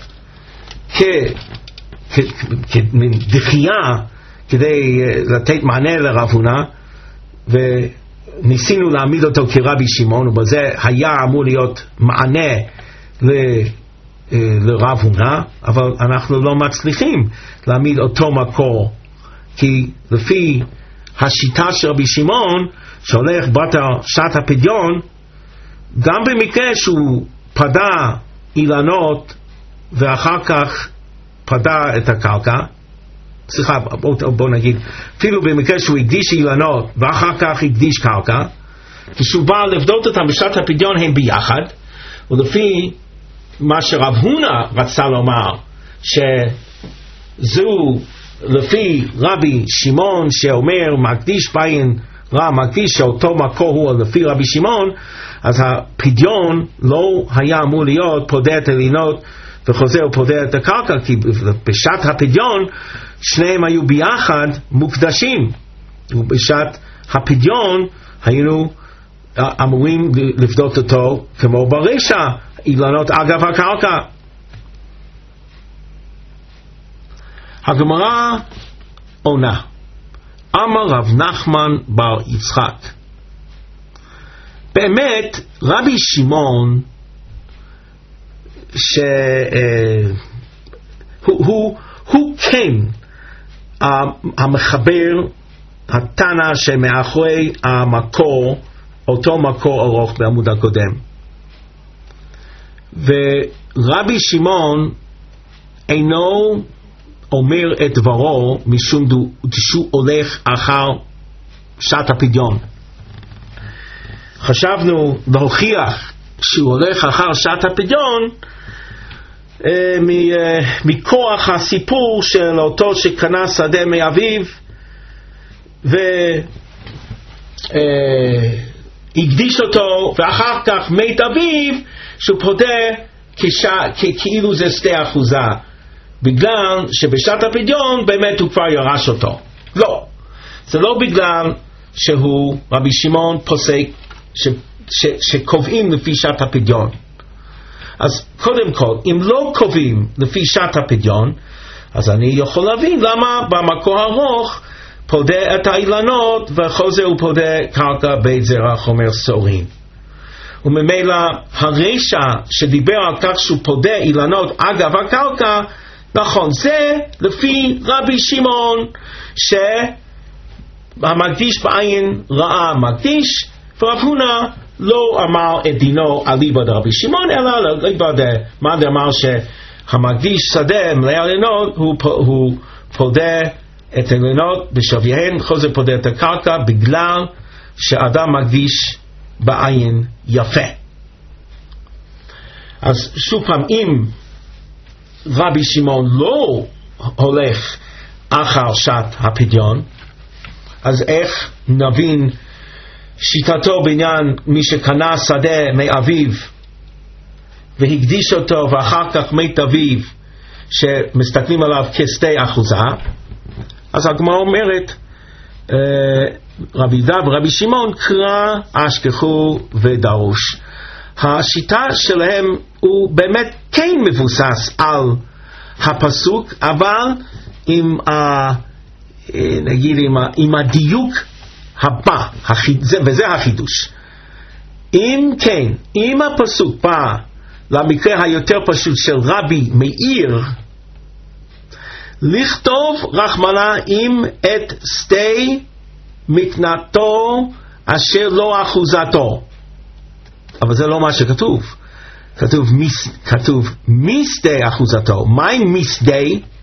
כמין דחייה כדי לתת מענה לרב הונא, וניסינו להעמיד אותו כרבי שמעון, ובזה היה אמור להיות מענה ל, לרב הונא, אבל אנחנו לא מצליחים להעמיד אותו מקור, כי לפי השיטה של רבי שמעון שהולך בתר שעת הפדיון, גם במקרה שהוא פדה אילנות ואחר כך פדה את הקרקע, סליחה, בוא, בוא נגיד, אפילו במקרה שהוא הקדיש אילנות ואחר כך הקדיש קרקע, כשהוא בא לבדות אותם בשעת הפדיון הם ביחד, ולפי מה שרב הונא רצה לומר, שזו לפי רבי שמעון שאומר מקדיש בעין רע, מקדיש שאותו מקור הוא לפי רבי שמעון, אז הפדיון לא היה אמור להיות פודה את אילנות וחוזר ופודה את הקרקע, כי בשעת הפדיון שניהם היו ביחד מוקדשים, ובשעת הפדיון היינו אמורים לפדות אותו כמו ברישא, אילנות אגב הקרקע. הגמרא עונה, אמר רב נחמן בר יצחק, באמת רבי שמעון שהוא הוא, הוא כן המחבר התנא שמאחורי המקור, אותו מקור ארוך בעמוד הקודם, ורבי שמעון אינו אומר את דברו משום שהוא הולך אחר שעת הפדיון. חשבנו להוכיח שהוא הולך אחר שעת הפדיון אה, מכוח הסיפור של אותו שקנה שדה מאביו והקדיש אה, אותו, ואחר כך מת אביו שהוא פודה כש, כאילו זה שדה אחוזה, בגלל שבשעת הפדיון באמת הוא כבר ירש אותו. לא, זה לא בגלל שהוא רבי שמעון פוסק ש, ש, שקובעים לפי שעת הפדיון. אז קודם כל, אם לא קובעים לפי שעת הפדיון, אז אני יכול להבין למה במקור ארוך פודה את האילנות וחוזר ופודה קרקע בית זרע חומר סורים. וממילא הרשע שדיבר על כך שהוא פודה אילנות אגב הקרקע, נכון, זה לפי רבי שמעון שהמקדיש בעין רעה מקדיש, ורב הונא לא אמר את דינו אליבא דרבי שמעון, אלא אליבא דמאן דאמר שהמקדיש שדה מלא אילנות הוא, הוא פודה את האילנות בשוויהן, חוזר פודה את הקרקע בגלל שאדם מקדיש בעין יפה. אז שוב פעם, אם רבי שמעון לא הולך אחר שעת הפדיון, אז איך נבין שיטתו בעניין מי שקנה שדה מאביו והקדיש אותו ואחר כך מת אביו שמסתכלים עליו כשדה אחוזה? אז הגמרא אומרת רבי יהודה ורבי שמעון קרא אשכחו ודרוש. השיטה שלהם הוא באמת כן מבוסס על הפסוק, אבל עם ה, נגיד עם, ה, עם הדיוק הבא, וזה החידוש. אם כן, אם הפסוק בא למקרה היותר פשוט של רבי מאיר, לכתוב רחמנא עם את שדה מקנתו אשר לא אחוזתו. אבל זה לא מה שכתוב. כתוב, מיס, כתוב משדה אחוזתו. מהי משדה?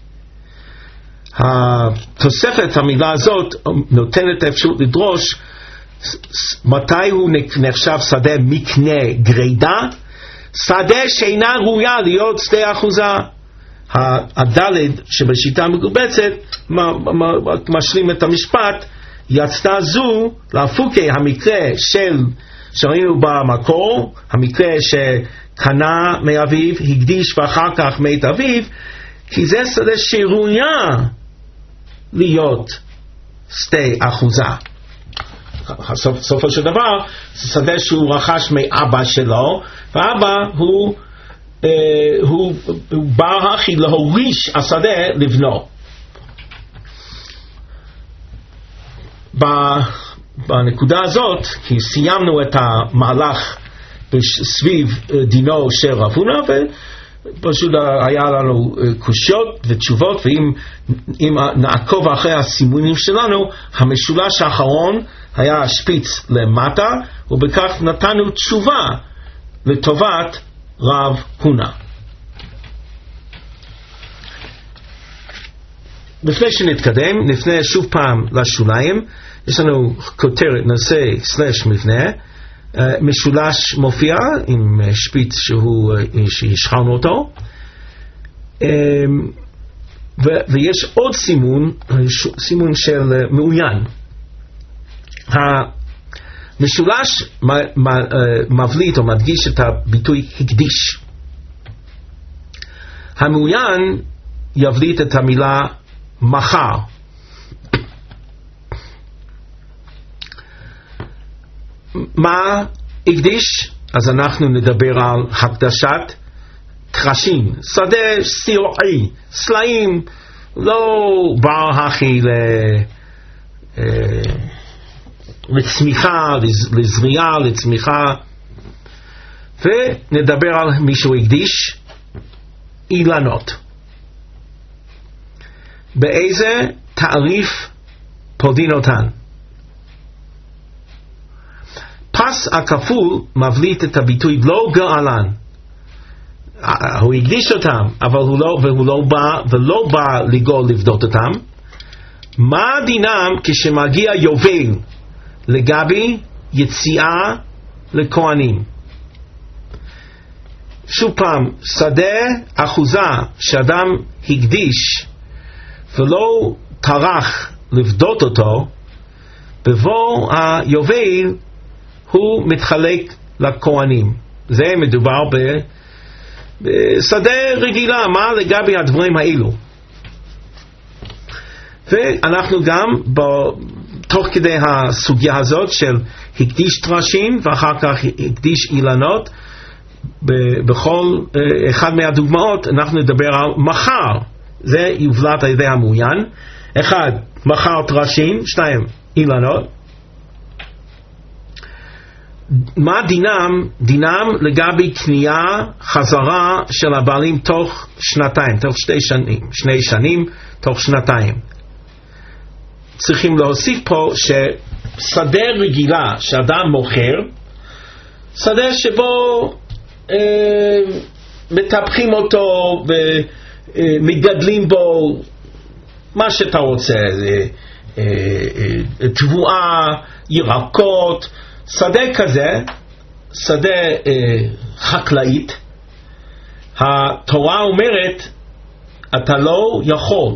התוספת המילה הזאת נותנת האפשרות לדרוש מתי הוא נחשב שדה מקנה גרידה, שדה שאינה ראויה להיות שדה אחוזה. הדלת שבשיטה מגובצת משלים את המשפט, יצתה זו להפוקי המקרה של שראינו במקור, המקרה שקנה מאביו, הקדיש ואחר כך מת אביו, כי זה שדה שראויה להיות שדה אחוזה. סוף, סופו של דבר, זה שדה שהוא רכש מאבא שלו, ואבא הוא הוא בא הכי להוריש השדה לבנו. בנקודה הזאת, כי סיימנו את המהלך סביב דינו של רב הונא, ופשוט היה לנו קושיות ותשובות, ואם נעקוב אחרי הסימונים שלנו, המשולש האחרון היה שפיץ למטה, ובכך נתנו תשובה לטובת רב הונא. לפני שנתקדם, נפנה שוב פעם לשוליים. יש לנו כותרת נושא סלש מבנה, משולש מופיע עם שפיץ שהוא, שהשחרנו אותו, ויש עוד סימון, סימון של מעוין. המשולש מבליט או מדגיש את הביטוי הקדיש. המעוין יבליט את המילה מחר. מה הקדיש? אז אנחנו נדבר על הקדשת טרשים, שדה סיועי, סלעים, לא בר הכי לצמיחה, לזריעה, לצמיחה. ונדבר על מי שהוא הקדיש אילנות. באיזה תעריף פודין אותן? פס הכפול מבליט את הביטוי לא גאלן. הוא הקדיש אותם, אבל הוא לא, והוא לא בא, ולא בא לגאול לבדות אותם. מה דינם כשמגיע יובל לגבי יציאה לכהנים? שוב פעם, שדה אחוזה שאדם הקדיש ולא טרח לבדות אותו, בבוא היובל הוא מתחלק לכהנים. זה מדובר בשדה רגילה. מה לגבי הדברים האלו? ואנחנו גם תוך כדי הסוגיה הזאת של הקדיש טרשים ואחר כך הקדיש אילנות, בכל אחד מהדוגמאות אנחנו נדבר על מחר. זה יובלט על ידי המעוין. אחד, מחר טרשים. שתיים, אילנות. מה דינם? דינם לגבי קנייה חזרה של הבעלים תוך שנתיים, תוך שתי שנים, שני שנים, תוך שנתיים. צריכים להוסיף פה ששדה רגילה שאדם מוכר, שדה שבו אה, מטפחים אותו ומגדלים בו מה שאתה רוצה, אה, אה, תבואה, ירקות, שדה כזה, שדה אה, חקלאית, התורה אומרת אתה לא יכול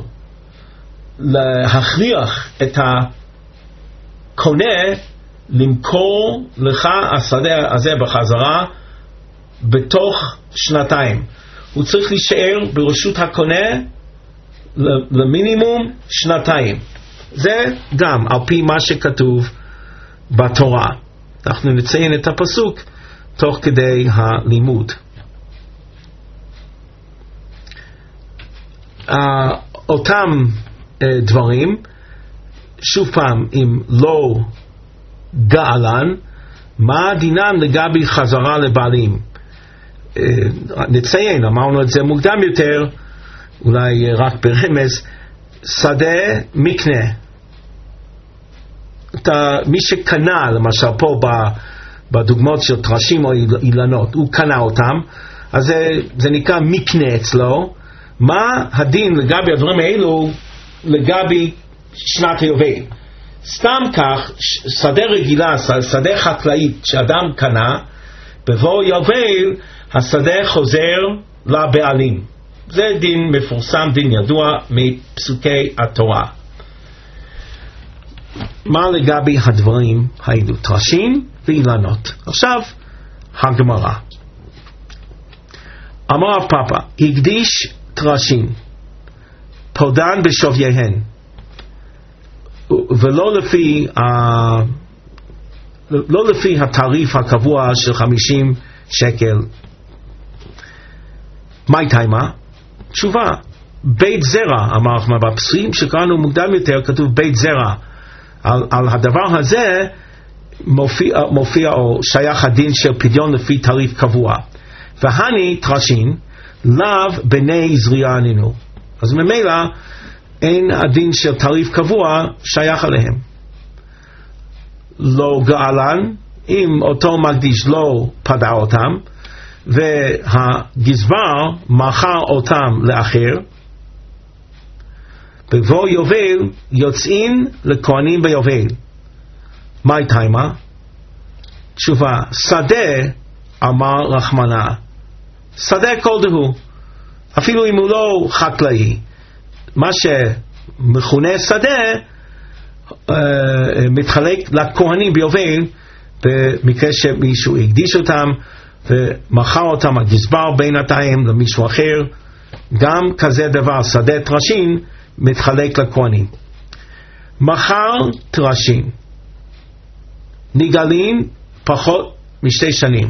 להכריח את הקונה למכור לך השדה הזה בחזרה בתוך שנתיים. הוא צריך להישאר ברשות הקונה למינימום שנתיים. זה גם על פי מה שכתוב בתורה. אנחנו נציין את הפסוק תוך כדי הלימוד. Uh, אותם uh, דברים, שוב פעם, אם לא גאלן, מה דינם לגבי חזרה לבעלים? Uh, נציין, אמרנו את זה מוקדם יותר, אולי רק ברמז, שדה מקנה. אתה, מי שקנה, למשל פה בדוגמאות של טרשים או אילנות, הוא קנה אותם, אז זה, זה נקרא מקנה אצלו. מה הדין לגבי הדברים האלו לגבי שנת היובל? סתם כך, שדה רגילה, שדה חקלאית שאדם קנה, בבוא יובל השדה חוזר לבעלים. זה דין מפורסם, דין ידוע מפסוקי התורה. מה לגבי הדברים האלו? טרשים ואילנות. עכשיו הגמרא. אמר רב פאפא, הקדיש טרשים, פודן בשווייהן, ולא לפי ה... לא לפי התעריף הקבוע של חמישים שקל. מהי תימה? תשובה, בית זרע, אמר רחמנא. בפסוקים שקראנו מוקדם יותר כתוב בית זרע. על, על הדבר הזה מופיע, מופיע או שייך הדין של פדיון לפי תעריף קבוע. והני תרשין לאו בני זריעה ענינו. אז ממילא אין הדין של תעריף קבוע שייך עליהם. לא גאלן, אם אותו מקדיש לא פדע אותם והגזבר מכר אותם לאחר, בבוא יובל יוצאים לכהנים ביובל. מהי תימה? תשובה, שדה, אמר רחמנא. שדה כל דהו, אפילו אם הוא לא חקלאי, מה שמכונה שדה אה, מתחלק לכהנים ביובל במקרה שמישהו הקדיש אותם ומכר אותם הגזבר בינתיים למישהו אחר. גם כזה דבר, שדה תרשין, מתחלק לכהנים. מחר תרשין ניגלין פחות משתי שנים.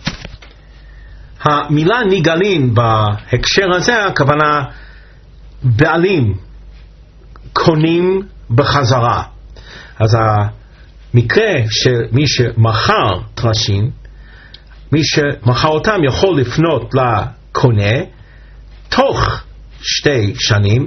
המילה ניגלין בהקשר הזה הכוונה בעלים קונים בחזרה. אז המקרה שמי שמכר תרשין, מי שמכר אותם יכול לפנות לקונה תוך שתי שנים,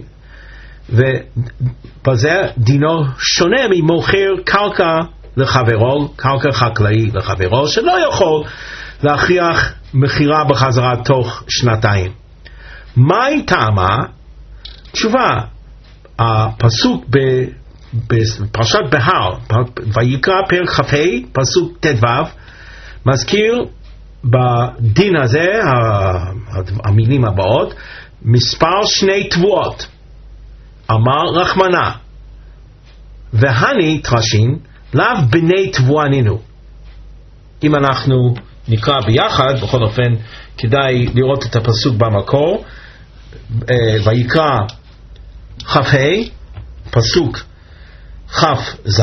ובזה דינו שונה ממוכר קרקע לחברו, קרקע חקלאי לחברו, שלא יכול להכריח מחירה בחזרה תוך שנתיים. מהי טעמה? תשובה, הפסוק בפרשת בהר, ויקרא פרק כ"ה, פסוק ט"ו, מזכיר בדין הזה המילים הבאות, מספר שני תבואות. אמר רחמנא, והני תרשין לאו בני תבואה נינו. אם אנחנו נקרא ביחד, בכל אופן כדאי לראות את הפסוק במקור, ויקרא כ"ה, פסוק כ"ז,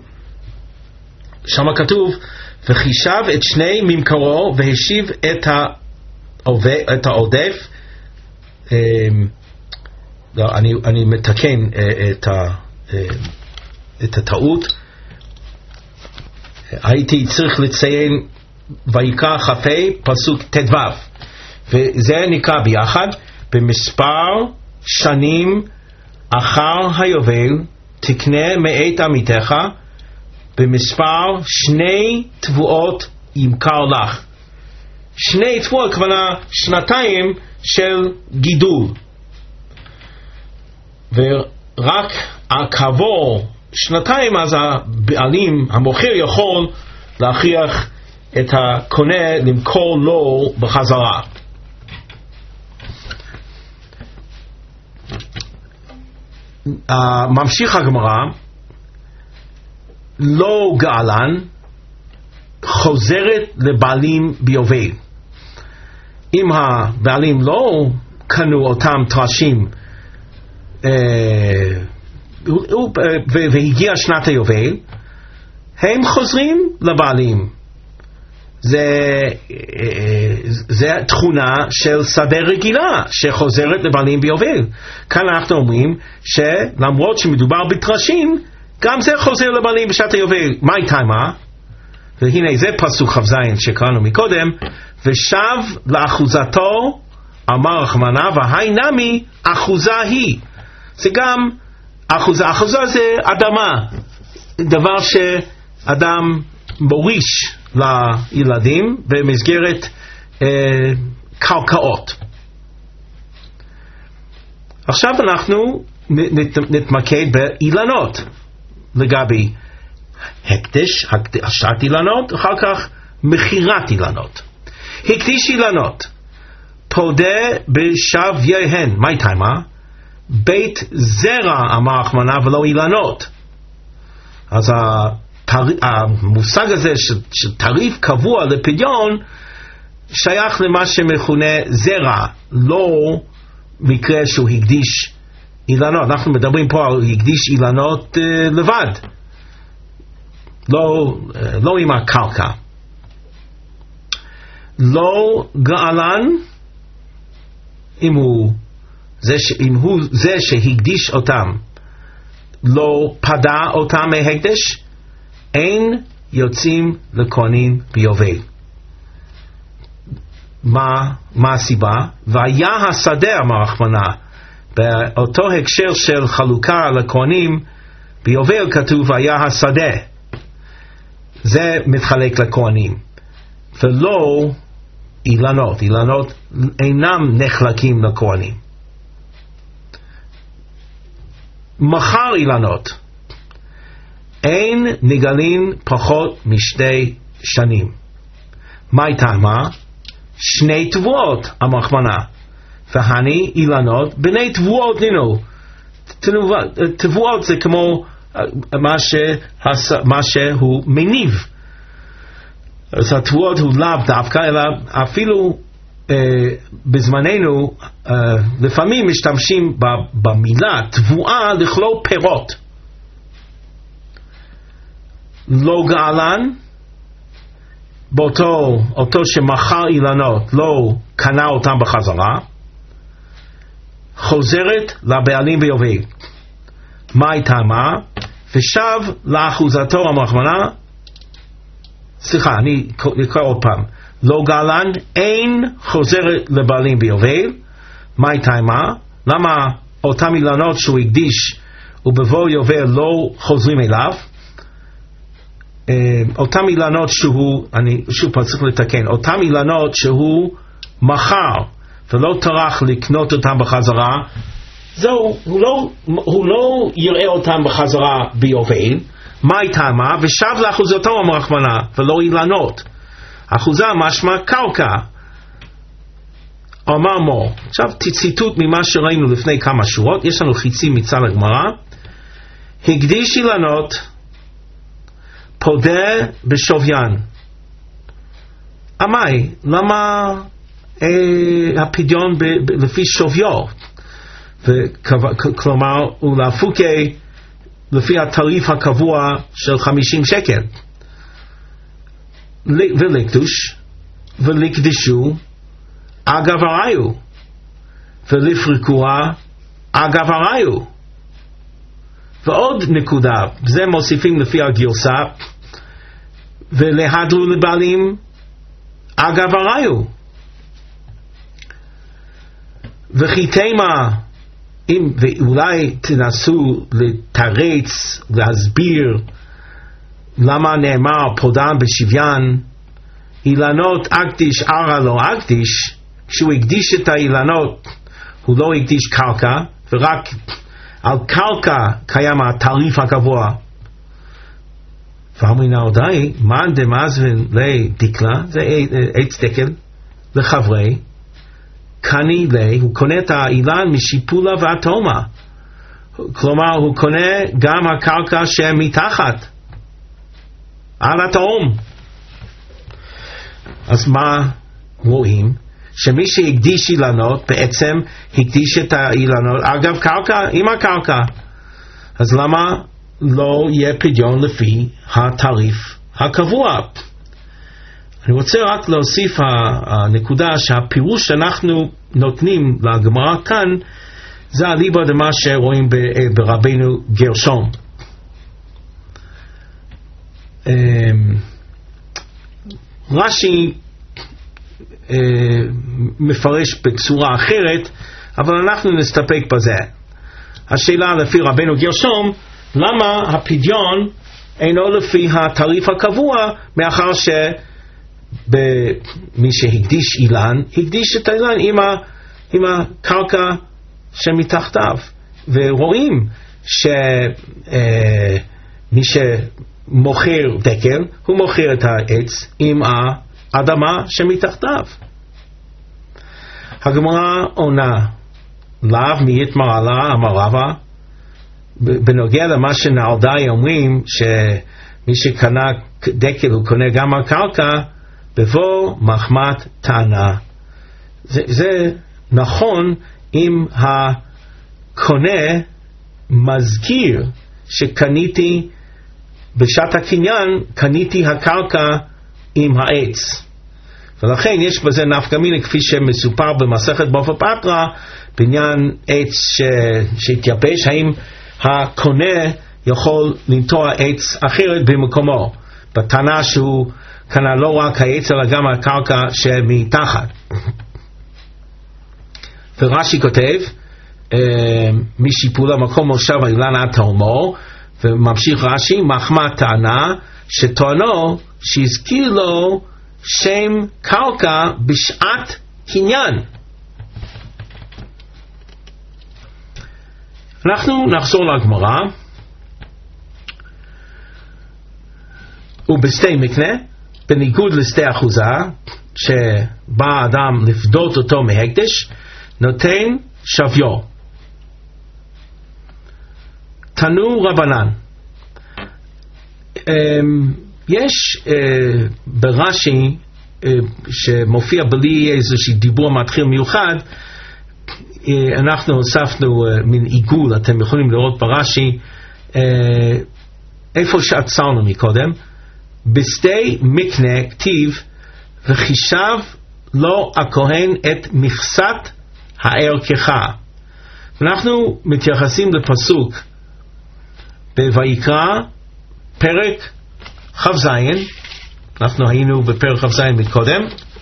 שם כתוב, וחישב את שני ממכרו והשיב את העודף, את העודף לא, אני, אני מתקן את, ה, את הטעות. הייתי צריך לציין ויקרא כ"ה פסוק ט"ו, וזה נקרא ביחד, במספר שנים אחר היובל תקנה מאת עמיתך, במספר שני תבואות ימכר לך. שני תבואות כוונה שנתיים של גידול, ורק כעבור שנתיים אז הבעלים המוכר יכול להכריח את הקונה למכור לו בחזרה. ממשיך הגמרא, לא גאלן חוזרת לבעלים ביובל. אם הבעלים לא קנו אותם תרשים והגיע שנת היובל, הם חוזרים לבעלים. זה, זה תכונה של שדה רגילה שחוזרת לבעלים ביובל. כאן אנחנו אומרים שלמרות שמדובר בתרשים, גם זה חוזר לבעלים בשעת היובל. מהי תימה? והנה זה פסוק כ"ז שקראנו מקודם, ושב לאחוזתו אמר רחמנא, והי נמי אחוזה היא. זה גם אחוזה, אחוזה זה אדמה, דבר שאדם מוריש לילדים במסגרת אה, קרקעות. עכשיו אנחנו נת, נתמקד באילנות, לגבי הקדש, הקדשת אילנות, אחר כך מחירת אילנות. הקדיש אילנות, פודה בשוויהן. מהי תימה? בית זרע אמר רחמנא ולא אילנות. אז המושג הזה של תעריף קבוע לפדיון שייך למה שמכונה זרע, לא מקרה שהוא הקדיש אילנות. אנחנו מדברים פה על הקדיש אילנות uh, לבד, לא, uh, לא עם הקרקע. לא גאלן אם הוא זה, ש, אם הוא זה שהקדיש אותם לא פדה אותם מהקדש, אין יוצאים לכהנים ביובל. מה, מה הסיבה? והיה השדה, אמר רחמנא, באותו הקשר של חלוקה לכהנים ביובל כתוב היה השדה, זה מתחלק לכהנים, ולא אילנות. אילנות אינם נחלקים לכהנים. מחר אילנות אין נגלים פחות משתי שנים. מה טעמה? שני תבואות, אמר רחמנא, והני אילנות בני תבואות נינו. תבואות זה כמו מה, ש, מה שהוא מניב. אז התבואות הוא לאו דווקא, אלא אפילו אה, בזמננו אה, לפעמים משתמשים במילה תבואה לכלול פירות. לא גאלן, באותו אותו שמכר אילנות לא קנה אותם בחזרה, חוזרת לבעלים ביובל. מה הייתה מה? ושב לאחוזתו, אמר רחמנא, סליחה, אני אקרא עוד פעם. לא גאלן אין חוזרת לבעלים ביובל. מה הייתה מה? למה אותם אילנות שהוא הקדיש ובבוא יובל לא חוזרים אליו? אותם אילנות שהוא, אני שוב פעם צריך לתקן, אותם אילנות שהוא מכר ולא טרח לקנות אותם בחזרה, זהו, הוא לא, הוא לא יראה אותם בחזרה ביובל. מה הייתה מה? ושב לאחוזתו, אמר רחמנא, ולא אילנות. אחוזה משמע קרקע. אמר מו. עכשיו ציטוט ממה שראינו לפני כמה שורות, יש לנו חיצים מצד הגמרא. הקדיש אילנות פודה בשוויין. אמי, למה אה, הפדיון ב, ב, לפי שוויו? כלומר, הוא להפוקי לפי התעריף הקבוע של חמישים שקל. ולקדוש, ולקדשו, אגב הראיו, ולפרקוה, אגב הראיו. ועוד נקודה, זה מוסיפים לפי הגרסה, ולהדרו לבעלים, אגב הראיו. וכי תימה, אם ואולי תנסו לתרץ, להסביר למה נאמר פודן בשוויין, אילנות אקדיש ערה לא אקדיש, כשהוא הקדיש את האילנות הוא לא הקדיש קרקע, ורק על קרקע קיים התעריף הקבוע. ואמרינה עודאי, מן דמזבין לדקלה, זה עץ דקל לחברי, קני לי, הוא קונה את האילן משיפולה ואטומה. כלומר, הוא קונה גם הקרקע שמתחת, על התאום. אז מה רואים? שמי שהקדיש אילנות בעצם הקדיש את האילנות אגב קרקע, עם הקרקע. אז למה לא יהיה פדיון לפי התעריף הקבוע? אני רוצה רק להוסיף הנקודה שהפירוש שאנחנו נותנים לגמרא כאן זה הליבה דמה שרואים ברבינו גרשום. רש"י מפרש בצורה אחרת, אבל אנחנו נסתפק בזה. השאלה לפי רבינו גרשום, למה הפדיון אינו לפי התעריף הקבוע, מאחר שמי שהקדיש אילן, הקדיש את האילן עם, ה, עם הקרקע שמתחתיו. ורואים שמי שמוכר דקל, הוא מוכר את העץ עם האדמה שמתחתיו. הגמרא עונה, לאו מיתמר עלה אמר רבא, בנוגע למה שנעלדאי אומרים שמי שקנה דקל הוא קונה גם הקרקע, בבוא מחמת טענה. זה, זה נכון אם הקונה מזכיר שקניתי בשעת הקניין, קניתי הקרקע עם העץ. ולכן יש בזה נפקא מינה כפי שמסופר במסכת בבא בתרא בעניין עץ ש... שהתייבש, האם הקונה יכול לנטוע עץ אחרת במקומו, בטענה שהוא קנה לא רק העץ אלא גם הקרקע שמתחת. ורש"י כותב מי שיפול המקום מושב האילן עד תהומו, וממשיך רש"י מחמא טענה שטוענו שהזכיר לו שם קרקע בשעת קניין. אנחנו נחזור לגמרא. ובשדה מקנה, בניגוד לשדה אחוזה, שבא אדם לפדות אותו מהקדש, נותן שוויו. תנו רבנן. יש ברש"י שמופיע בלי איזושהי דיבור מתחיל מיוחד, אנחנו הוספנו מין עיגול, אתם יכולים לראות ברש"י איפה שעצרנו מקודם. בשדה מקנה כתיב וחישב לו הכהן את מכסת הערכך. אנחנו מתייחסים לפסוק בויקרא פרק כ"ז, אנחנו היינו בפרק כ"ז מקודם,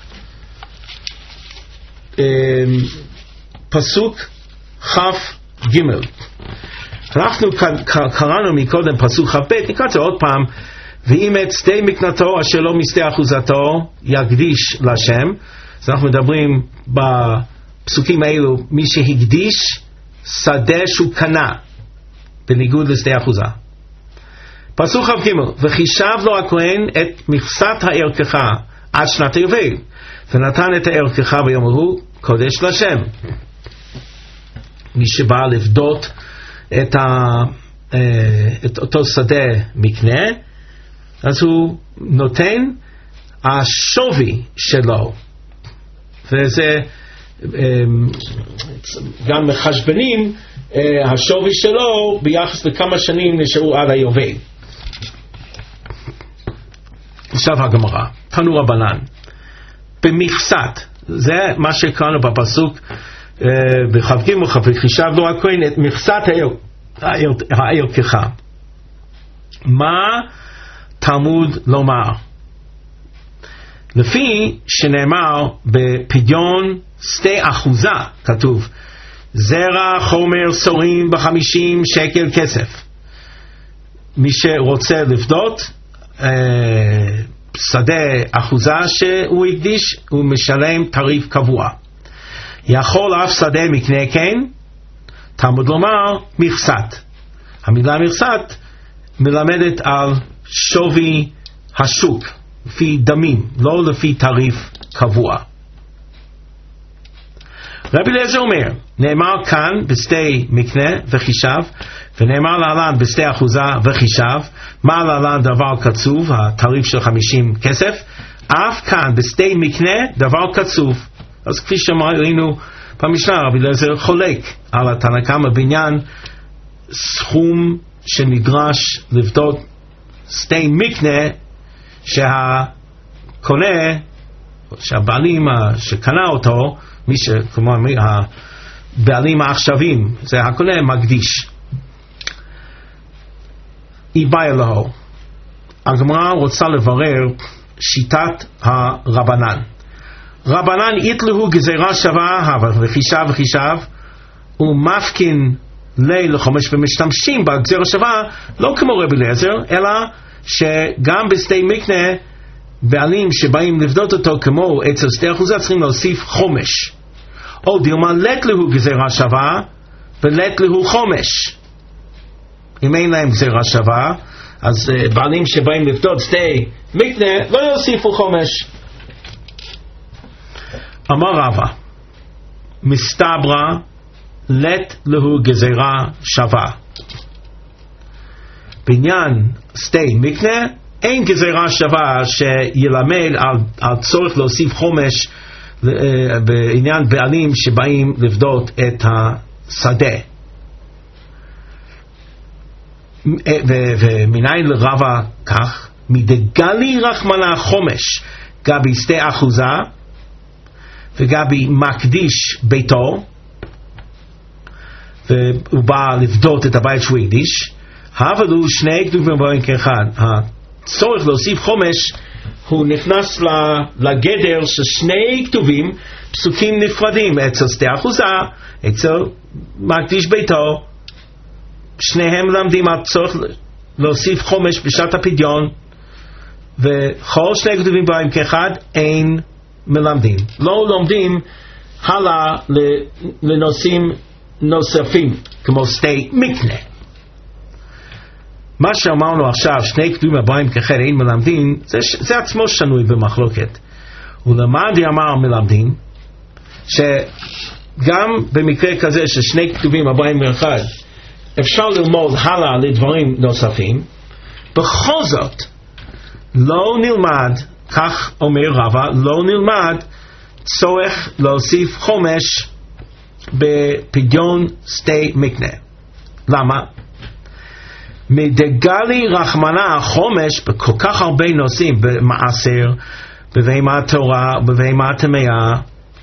פסוק כ"ג. אנחנו קראנו מקודם פסוק כ"ב, נקרא את זה עוד פעם. ואם את שדה מקנתו אשר לא משדה אחוזתו יקדיש לשם. אז אנחנו מדברים בפסוקים האלו מי שהקדיש שדה שהוא קנה בניגוד לשדה אחוזה. פסוק כ"ג וחישב לו הכהן את מכסת הערכך עד שנת היובל ונתן את הערכך ביום ההוא קודש לשם. מי שבא לפדות את, ה, את אותו שדה מקנה, אז הוא נותן השווי שלו, וזה גם מחשבנים השווי שלו ביחס לכמה שנים נשארו עד היובל. עכשיו הגמרא, תנו רבנן, במכסת, זה מה שקראנו בפסוק בכ"ג וחישב לו הכהן את מכסת הערכך. מה תלמוד לומר? לפי שנאמר בפדיון שדה אחוזה, כתוב זרע חומר סורים בחמישים שקל כסף. מי שרוצה לפדות אה, שדה אחוזה שהוא הקדיש, הוא משלם תעריף קבוע. יכול אף שדה מקנה כן, תלמוד לומר מכסת. המילה מכסת מלמדת על שווי השוק, לפי דמים, לא לפי תעריף קבוע. רבי אליעזר אומר, נאמר כאן בשדה מקנה וחישב, ונאמר להלן בשדה אחוזה וחישב. מה להלן דבר קצוב, התעריף של חמישים כסף, אף כאן בשדה מקנה דבר קצוב. אז כפי שאמרנו במשנה, רבי אליעזר חולק על התנא קמא בעניין סכום שנדרש לפדות שדה מקנה שהקונה, שהבעלים שקנה אותו, מי שכמו הבעלים העכשווים, זה הקונה מקדיש. איבאי אלוהו. הגמרא רוצה לברר שיטת הרבנן. רבנן יתלהו גזירה שווה וחישב וחישב ומפקין ליל לחומש, ומשתמשים בגזירה שווה לא כמו רבי אליעזר, אלא שגם בשדה מקנה בעלים שבאים לבדות אותו כמו אצל שדה אחוזה צריכים להוסיף חומש. או דילמה לת להו גזירה שווה ולת להו חומש. אם אין להם גזירה שווה, אז uh, בעלים שבאים לבדות שדה מקנה לא יוסיפו חומש. אמר רבא, מסתברא לת להו גזירה שווה. בעניין שדה מקנה אין גזירה שווה שילמד על, על צורך להוסיף חומש uh, בעניין בעלים שבאים לבדות את השדה. ומניין לרבא כך, מדגלי רחמנה חומש גבי שתי אחוזה וגבי מקדיש ביתו, והוא בא לפדות את הבית שהוא הקדיש, אבל הוא שני כתובים באים כאחד. הצורך להוסיף חומש הוא נכנס לגדר של שני כתובים, פסוקים נפרדים, אצל שתי אחוזה, אצל מקדיש ביתו, שניהם למדים על צורך להוסיף חומש בשעת הפדיון, וכל שני כתובים באים כאחד אין מלמדים. לא לומדים הלאה לנושאים נוספים כמו שתי מקנה. מה שאמרנו עכשיו, שני כתובים הבאים כאחד אין מלמדים, זה, זה עצמו שנוי במחלוקת. ולמד אמר מלמדים שגם במקרה כזה ששני כתובים הבאים כאחד אפשר ללמוד הלאה לדברים נוספים, בכל זאת לא נלמד, כך אומר רבא, לא נלמד צורך להוסיף חומש בפדיון שתי מקנה. למה? מדגלי רחמנה חומש בכל כך הרבה נושאים, במעשר, בבהמה תורה, בבהמה טמאה,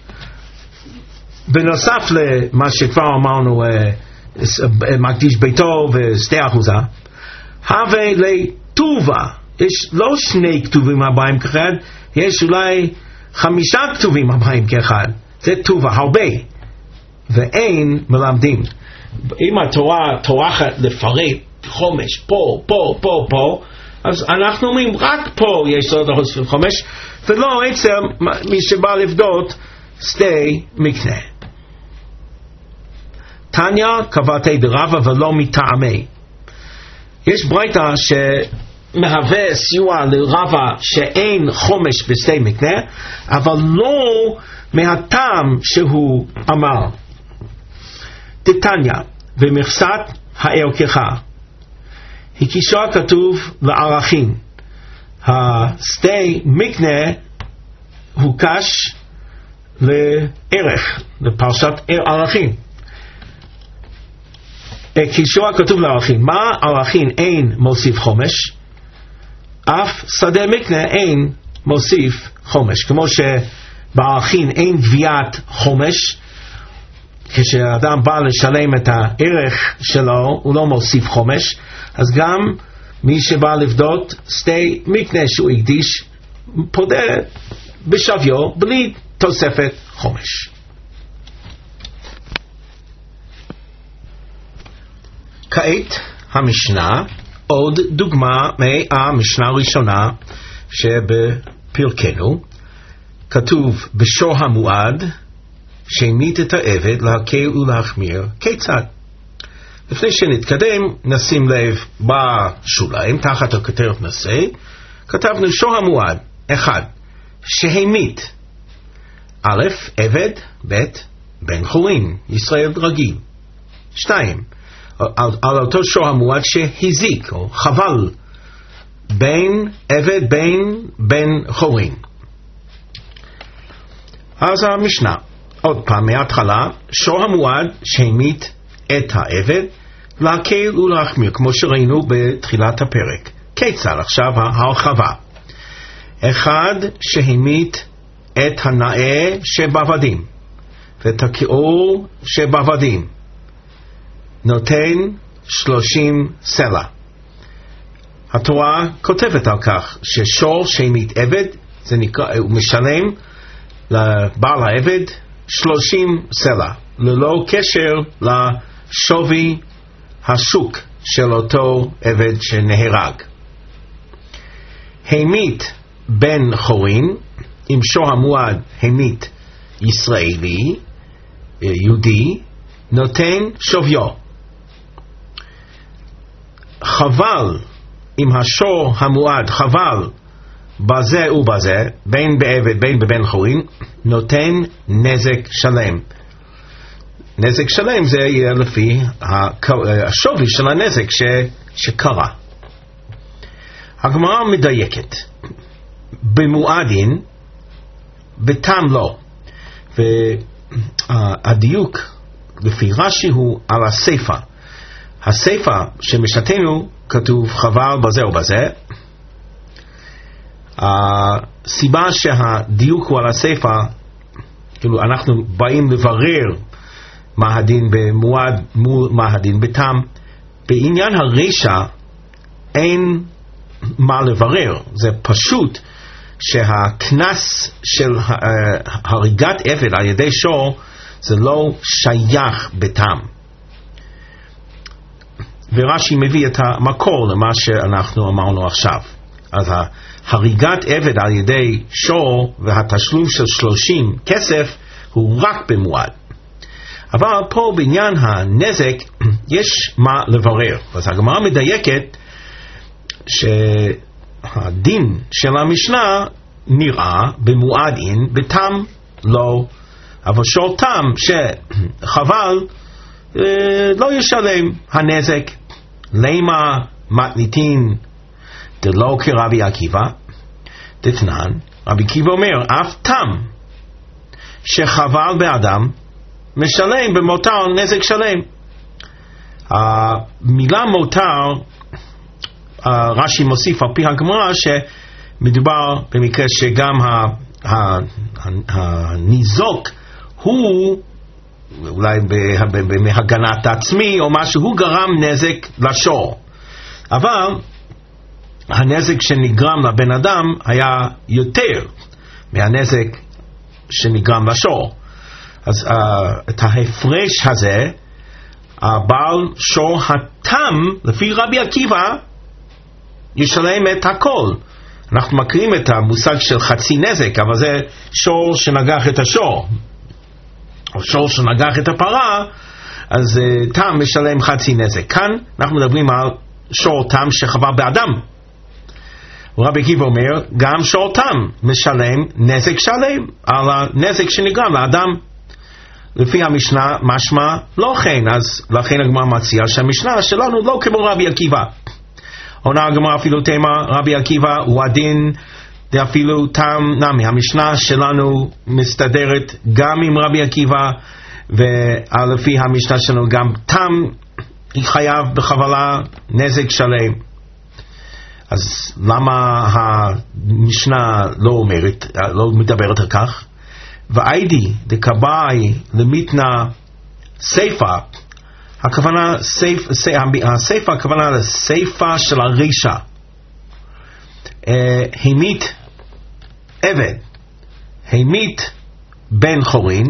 בנוסף למה שכבר אמרנו, מקדיש ביתו ושתי אחוזה, הווה לטובה, יש לא שני כתובים הבאים כאחד, יש אולי חמישה כתובים הבאים כאחד, זה טובה, הרבה, ואין מלמדים. אם התורה טורחת לפרט חומש פה, פה, פה, פה, אז אנחנו אומרים רק פה יש עוד להוסיף חומש, ולא אצל מי שבא לפדות שתי מקנה. תניא קבעתי דרבא ולא מטעמי. יש ברייתא שמהווה סיוע לרבא שאין חומש בשתי מקנה, אבל לא מהטעם שהוא אמר. דתניא במכסת הערכך הקישו כתוב לערכים, השתי מקנה הוקש לערך, לפרשת ערכים. קישו כתוב לערכים, מה ערכים אין מוסיף חומש, אף שדה מקנה אין מוסיף חומש. כמו שבערכים אין גביית חומש, כשאדם בא לשלם את הערך שלו הוא לא מוסיף חומש, אז גם מי שבא לפדות שתי מקנה שהוא הקדיש פודה בשוויו בלי תוספת חומש. כעת המשנה, עוד דוגמה מהמשנה הראשונה שבפרקנו, כתוב בשור המועד שהמית את העבד להקל ולהחמיר. כיצד? לפני שנתקדם נשים לב בשוליים תחת הכותרת נושא, כתבנו שור המועד. אחד, שהמית א', עבד, ב', בן חורין, ישראל רגיל. שתיים, על, על אותו שור המועד שהזיק או חבל בין עבד בין בן חורין. אז המשנה עוד פעם מההתחלה, שור המועד שהמית את העבד להקל ולהחמיר, כמו שראינו בתחילת הפרק. כיצד? עכשיו ההרחבה. אחד, שהמית את הנאה שבעבדים ואת הכיעור שבעבדים, נותן שלושים סלע. התורה כותבת על כך ששור שהמית עבד, זה נקרא, הוא משלם לבעל העבד שלושים סלע, ללא קשר לשווי השוק של אותו עבד שנהרג. המית בן חורין, אם שור המועד המית ישראלי, יהודי, נותן שוויו. חבל, אם השור המועד חבל בזה ובזה, בין בעבד בין בבן חורין, נותן נזק שלם. נזק שלם זה יהיה לפי השווי של הנזק ש, שקרה. הגמרא מדייקת במועדין בתם לא, והדיוק לפי רש"י הוא על הסיפה. הסיפה שמשנתנו כתוב חבל בזה ובזה, הסיבה שהדיוק הוא על הסיפה, כאילו אנחנו באים לברר מה הדין במועד מול מה הדין בתם, בעניין הרשע אין מה לברר, זה פשוט שהכנס של הריגת עבד על ידי שור זה לא שייך בתם. ורש"י מביא את המקור למה שאנחנו אמרנו עכשיו. אז הריגת עבד על ידי שור והתשלום של שלושים כסף הוא רק במועד. אבל פה בעניין הנזק יש מה לברר. אז הגמרא מדייקת שהדין של המשנה נראה במועד אין, בתם לא. אבל שור תם שחבל לא ישלם הנזק. למה מתניתין דלא כרבי עקיבא? דתנן, רבי עקיבא אומר, אף תם שחבל באדם משלם במותר נזק שלם. המילה מותר, רש"י מוסיף על פי הגמרא שמדובר במקרה שגם הניזוק הוא אולי בהגנת עצמי או משהו, הוא גרם נזק לשור, אבל הנזק שנגרם לבן אדם היה יותר מהנזק שנגרם לשור. אז uh, את ההפרש הזה הבעל שור התם לפי רבי עקיבא ישלם את הכל. אנחנו מכירים את המושג של חצי נזק, אבל זה שור שנגח את השור או שור שנגח את הפרה, אז uh, תם משלם חצי נזק. כאן אנחנו מדברים על שור תם שחבל באדם. רבי עקיבא אומר גם שור תם משלם נזק שלם על הנזק שנגרם לאדם. לפי המשנה משמע לא כן, אז לכן הגמרא מציעה שהמשנה שלנו לא כמו רבי עקיבא. עונה הגמרא אפילו תמה רבי עקיבא הוא הדין אפילו תם נמי. המשנה שלנו מסתדרת גם עם רבי עקיבא, ולפי המשנה שלנו גם תם חייב בחבלה נזק שלם. אז למה המשנה לא אומרת, לא מדברת על כך? ואיידי דקבאי למיתנה סייפה, הכוונה סייף, הסייפה הכוונה לסייפה של הרישה. המית עבד, המית בן חורין,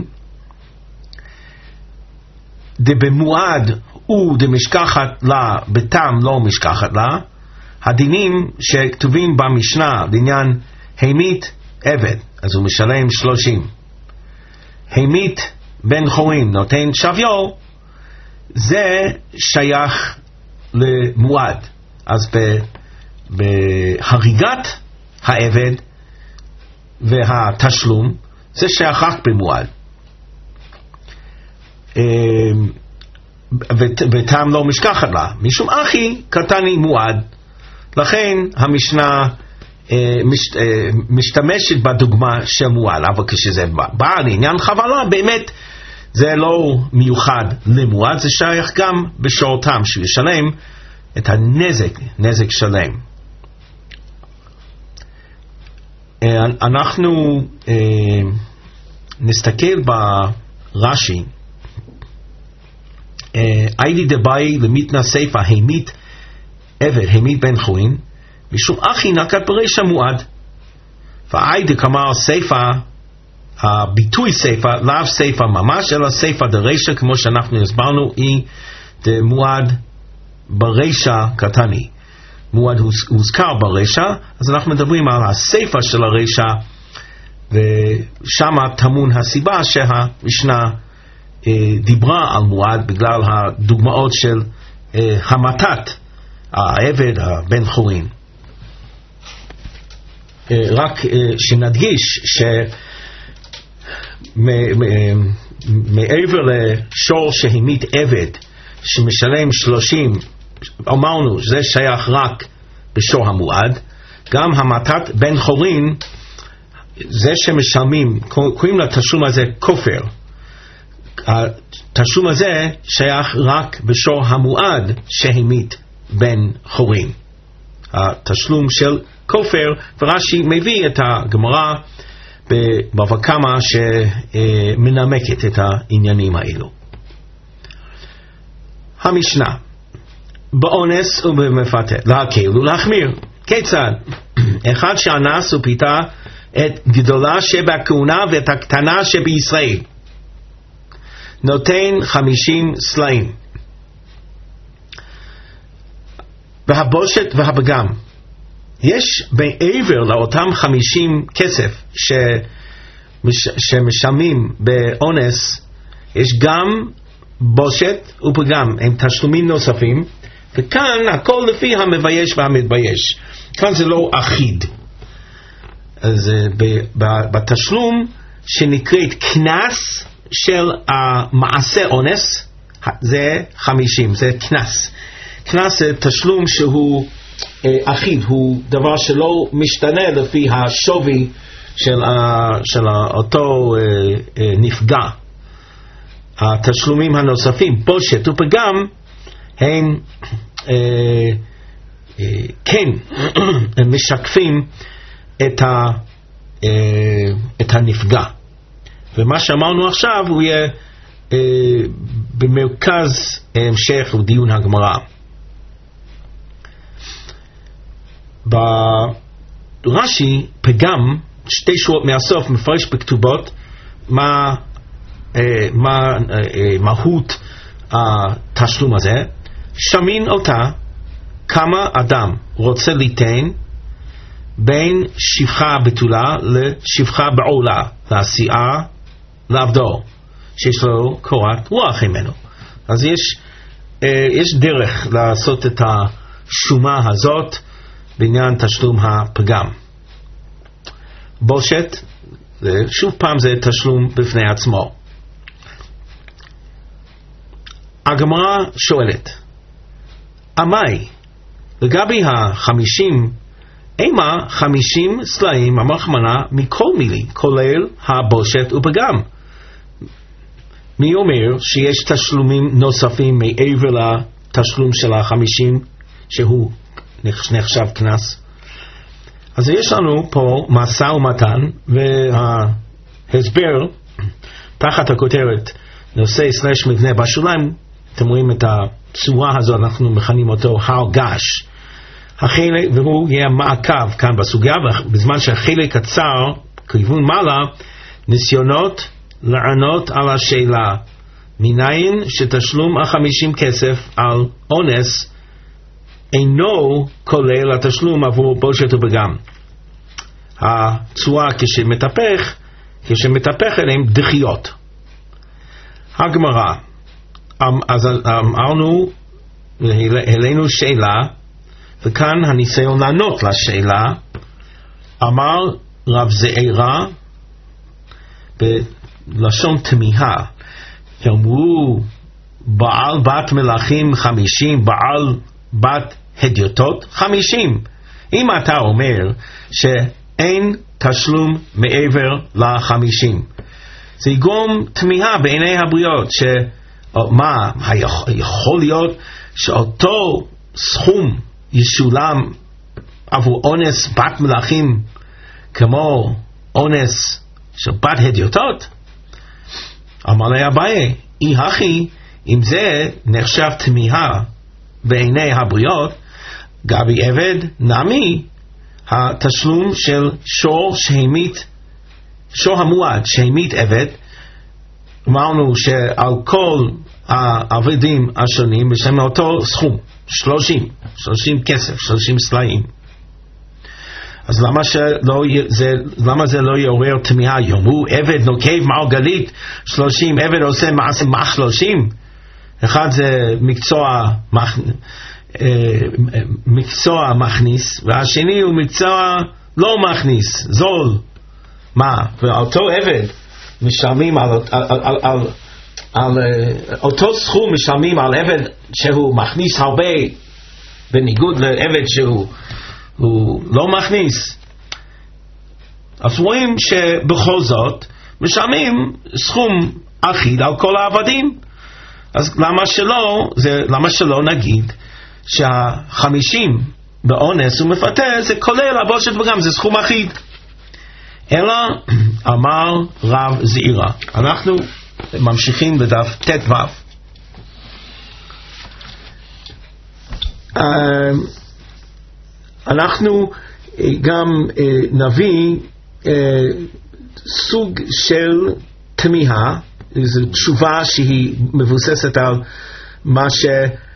דבמועד הוא דמשכחת לה, בתם לא משכחת לה. הדינים שכתובים במשנה לעניין המית עבד, אז הוא משלם שלושים. המית בן חורין נותן שוויו, זה שייך למועד. אז בהריגת העבד והתשלום זה שייך רק במועד. ותם לא משכחת לה, משום אחי קטני מועד. לכן המשנה מש, משתמשת בדוגמה של מועד, אבל כשזה בא לעניין חבלה באמת זה לא מיוחד למועד, זה שייך גם בשור תם שישלם את הנזק, נזק שלם. אנחנו נסתכל ברש"י, איידי דבאי למיתנה סייפה המית עבד, המית בן חורין, משום אחי נקט ברישא מועד. ואיידי כמר סייפה, הביטוי סייפה, לאו סייפה ממש, אלא סייפה דרישא, כמו שאנחנו הסברנו, היא מועד ברישא קטני. מועד הוזכר ברישא, אז אנחנו מדברים על הסייפה של הרישא, ושם טמון הסיבה שהמשנה אה, דיברה על מועד, בגלל הדוגמאות של אה, המתת העבד, הבן חורין. אה, רק אה, שנדגיש שמעבר לשור שהמית עבד שמשלם שלושים, אמרנו שזה שייך רק בשור המועד, גם המתת בן חורין, זה שמשלמים, קוראים לתשלום הזה כופר. התשלום הזה שייך רק בשור המועד שהמית בן חורין. התשלום של כופר, ורש"י מביא את הגמרא בבבא קמא שמנמקת את העניינים האלו. המשנה, באונס ובמפתה, להקל ולהחמיר. כיצד? אחד שאנס ופיתה את גדולה שבכהונה ואת הקטנה שבישראל, נותן חמישים סלעים. והבושת והפגם, יש בעבר לאותם חמישים כסף שמש, שמשלמים באונס, יש גם בושת ופגם, הם תשלומים נוספים, וכאן הכל לפי המבייש והמתבייש. כאן זה לא אחיד. אז בתשלום שנקראת כנס של המעשה אונס, זה חמישים, זה כנס. כנס זה תשלום שהוא אחיד, הוא דבר שלא משתנה לפי השווי של, של אותו נפגע. התשלומים הנוספים, בושת ופגם, הם אה, אה, כן, הם משקפים את, ה, אה, את הנפגע. ומה שאמרנו עכשיו הוא יהיה אה, במרכז המשך לדיון הגמרא. ברש"י פגם, שתי שורות מהסוף, מפרש בכתובות מה, אה, מה אה, מהות התשלום הזה. שמין אותה כמה אדם רוצה ליתן בין שפחה בתולה לשפחה בעולה, לעשייה לעבדו, שיש לו קורת רוח ממנו. אז יש, יש דרך לעשות את השומה הזאת בעניין תשלום הפגם. בושת, שוב פעם זה תשלום בפני עצמו. הגמרא שואלת, אמי, לגבי החמישים, אימה חמישים סלעים המחמנה מכל מילי, כולל הבושת ופגם. מי אומר שיש תשלומים נוספים מעבר לתשלום של החמישים, שהוא נחשב כנס? אז יש לנו פה משא ומתן, וההסבר, תחת הכותרת, נושא סלש מבנה בשוליים, אתם רואים את הצורה הזו, אנחנו מכנים אותו הר גש. החלק, והוא יהיה מעקב כאן בסוגיה, בזמן שהחלק קצר, כיוון מעלה, ניסיונות לענות על השאלה, מניין שתשלום החמישים כסף על אונס, אינו כולל התשלום עבור בושת ופגם. הצורה כשמתהפך, כשמתהפך אליהם דחיות. הגמרא, אז אמרנו, העלינו שאלה, וכאן הניסיון לענות לשאלה. אמר רב זעירא בלשון תמיהה, אמרו בעל בת מלכים חמישים, בעל בת הדיוטות חמישים. אם אתה אומר שאין תשלום מעבר לחמישים, זה יגרום תמיהה בעיני הבריות, שמה יכול להיות שאותו סכום ישולם עבור אונס בת מלכים כמו אונס של בת הדיוטות? אמר לה אביי, אי הכי, אם זה נחשב תמיהה בעיני הבריות, גבי עבד נמי, התשלום של שור שהמית, שור המועד שהמית עבד, אמרנו שעל כל העבדים השונים יש להם אותו סכום, שלושים, שלושים כסף, שלושים סלעים. אז למה, שלא, זה, למה זה לא יעורר תמיהה? יאמרו עבד נוקב מעגלית שלושים, עבד עושה מעשה מח שלושים. אחד זה מקצוע, מח, מקצוע מכניס, והשני הוא מקצוע לא מכניס, זול. מה? ואותו עבד משלמים על, על, על, על, על, על אותו סכום משלמים על עבד שהוא מכניס הרבה, בניגוד לעבד שהוא הוא לא מכניס. אז רואים שבכל זאת משלמים סכום אחיד על כל העבדים. אז למה שלא, זה, למה שלא נגיד שהחמישים באונס ומפתה, זה כולל הבושת וגם, זה סכום אחיד. אלא אמר רב זעירא. אנחנו ממשיכים בדף ט"ו. אנחנו גם נביא סוג של תמיהה, זו תשובה שהיא מבוססת על מה ש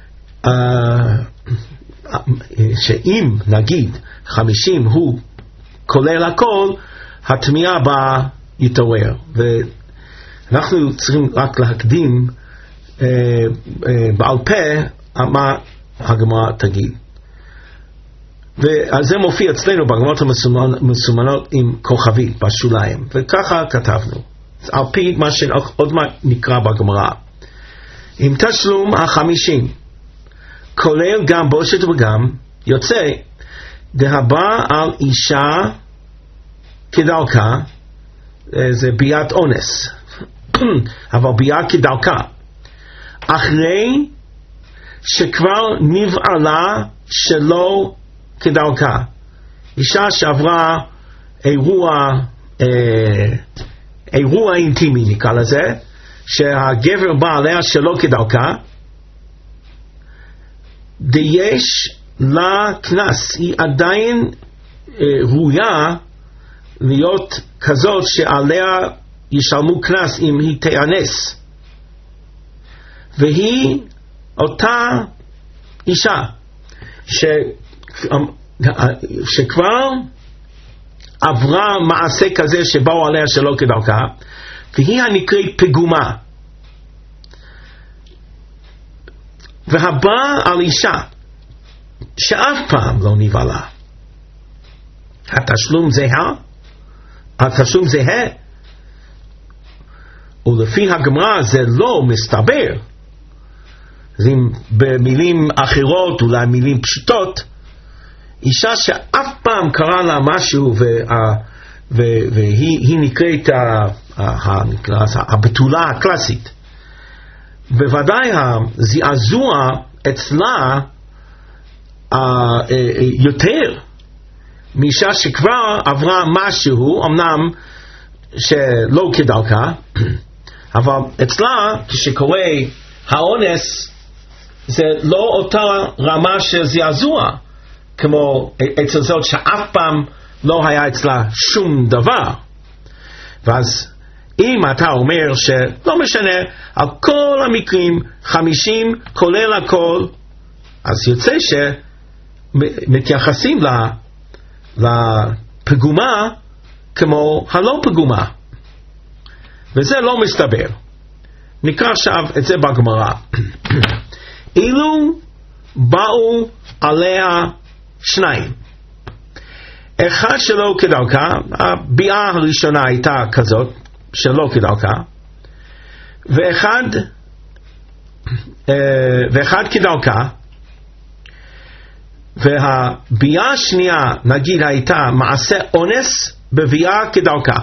שאם נגיד חמישים הוא כולל הכל, התמיהה בה יתעורר. ואנחנו צריכים רק להקדים אה, אה, בעל פה מה הגמרא תגיד. ואז זה מופיע אצלנו בגמרות המסומנות עם כוכבית בשוליים, וככה כתבנו על פי מה שעוד מה נקרא בגמרא. עם תשלום החמישים כולל גם בושת וגם, יוצא דהבא על אישה כדרכה, זה ביאת אונס, אבל ביאה כדרכה, אחרי שכבר נבעלה שלא כדרכה. אישה שעברה אירוע אה, אירוע אינטימי נקרא לזה, שהגבר בא עליה שלא כדרכה, ויש לה כנס, היא עדיין אה, ראויה להיות כזאת שעליה ישלמו כנס אם היא תאנס, והיא אותה אישה ש... שכבר עברה מעשה כזה שבאו עליה שלא כדרכה, והיא הנקראת פגומה. והבא על אישה שאף פעם לא נבעלה, התשלום זהה, התשלום זהה, ולפי הגמרא זה לא מסתבר. אז אם במילים אחרות, אולי מילים פשוטות, אישה שאף פעם קרה לה משהו וה, והיא נקראת הבתולה הקלאסית, בוודאי הזעזוע אצלה יותר מאישה שכבר עברה משהו, אמנם שלא כדרכה, אבל אצלה כשקורה האונס זה לא אותה רמה של זעזוע כמו אצל זאת שאף פעם לא היה אצלה שום דבר. ואז אם אתה אומר שלא משנה על כל המקרים חמישים כולל הכל, אז יוצא שמתייחסים לפגומה כמו הלא פגומה, וזה לא מסתבר. נקרא עכשיו את זה בגמרא. אילו באו עליה שניים, אחד שלא כדרכה, הביאה הראשונה הייתה כזאת שלא כדרכה, ואחד ואחד כדרכה, והביאה השנייה נגיד הייתה מעשה אונס בביאה כדרכה,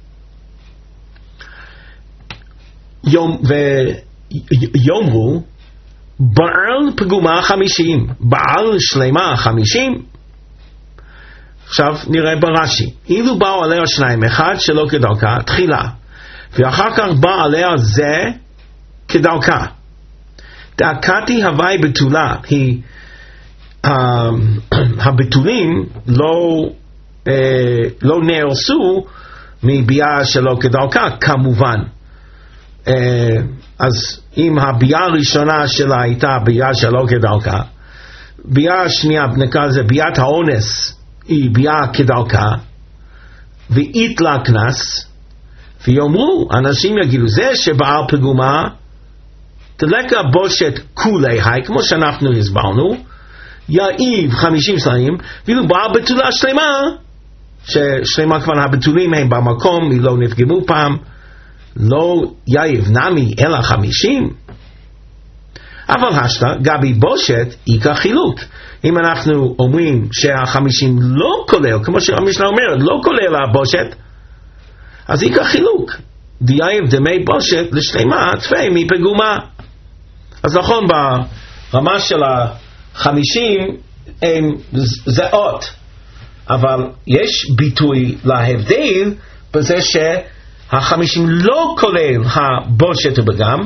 יום, ויאמרו בעל פגומה חמישים, בעל שלמה חמישים. עכשיו נראה ברש"י, אילו באו עליה שניים, אחד שלא כדרכה תחילה, ואחר כך בא עליה זה כדרכה, דאקתי הווי בתולה, היא uh, הבתולים לא uh, לא נהרסו מביאה שלא כדרכה כמובן. Uh, אז אם הביאה הראשונה שלה הייתה ביאה שלא כדרכה, ביאה השנייה נקרא לזה ביאת האונס היא ביאה כדרכה, ואית לה כנס, ויאמרו, אנשים יגידו, זה שבעל פגומה תלקה בושת כולי היי, כמו שאנחנו הסברנו, יאיב חמישים סלעים, ואילו בעל בתולה שלמה, ששלמה כבר הבתולים הם במקום, היא לא נפגמו פעם, לא יאיב נמי אלא חמישים. אבל השלה גבי בושת איקה חילוק. אם אנחנו אומרים שהחמישים לא כולל, כמו שהמשנה אומרת, לא כולל הבושת, אז איקה חילוק. דייב דמי בושת לשלמה תפי מפגומה. אז נכון, ברמה של החמישים הם זהות, אבל יש ביטוי להבדל בזה שהחמישים לא כולל הבושת ובגם,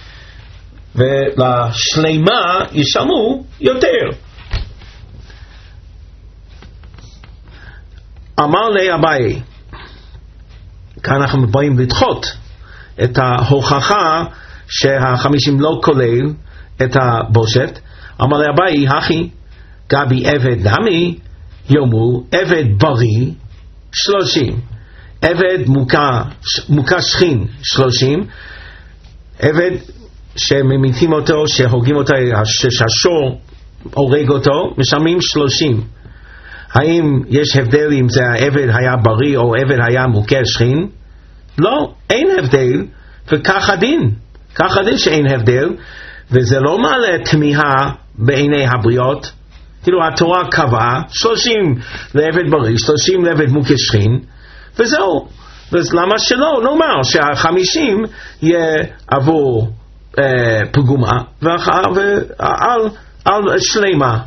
ולשלימה ישלמו יותר. אמר לי אביי, כאן אנחנו באים לדחות את ההוכחה שהחמישים לא כולל את הבושת. אמר לי אביי, הכי גבי עבד נמי, יאמרו עבד בריא שלושים, עבד מוכה, מוכה שכין שלושים, עבד שממיתים אותו, שהורגים אותו, שהשור הורג אותו, משלמים שלושים. האם יש הבדל אם זה העבד היה בריא או עבד היה מוכה שכין? לא, אין הבדל, וכך הדין, כך הדין שאין הבדל, וזה לא מעלה תמיהה בעיני הבריות. כאילו התורה קבעה שלושים לעבד בריא, שלושים לעבד מוכה שכין, וזהו. אז למה שלא נאמר שהחמישים יהיה עבור אה, פגומה ועל על שלמה?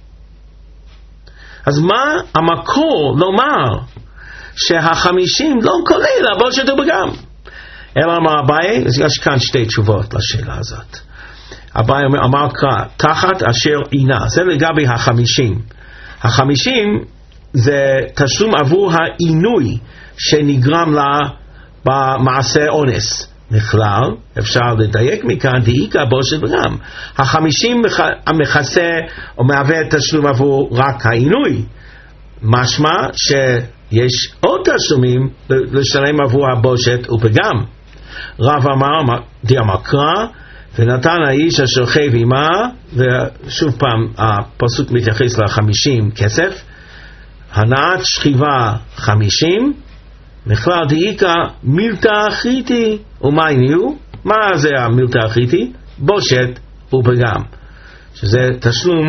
אז מה המקור לומר שהחמישים לא כולל הבושת ובגם? אלא אמר אביי, יש כאן שתי תשובות לשאלה הזאת. אביי אמר קרא, תחת אשר עינה, זה לגבי החמישים. החמישים זה תשלום עבור העינוי שנגרם לה במעשה אונס. בכלל, אפשר לדייק מכאן, דאיקה בושת וגם. החמישים המכסה או מהווה תשלום עבור רק העינוי. משמע שיש עוד תשלומים לשלם עבור הבושת ופגם. רב אמר, די אמר קרא, ונתן האיש אשר חייב עמה, ושוב פעם הפסוק מתייחס לחמישים כסף, הנעת שכיבה חמישים, בכלל דאיקה מילתא אחריתי, ומה הניעו? מה זה המילתא אחריתי? בושת ופגם, שזה תשלום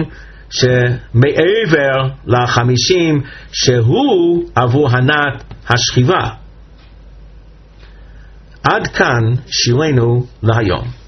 שמעבר לחמישים שהוא עבור הנעת השכיבה. עד כאן שירנו להיום.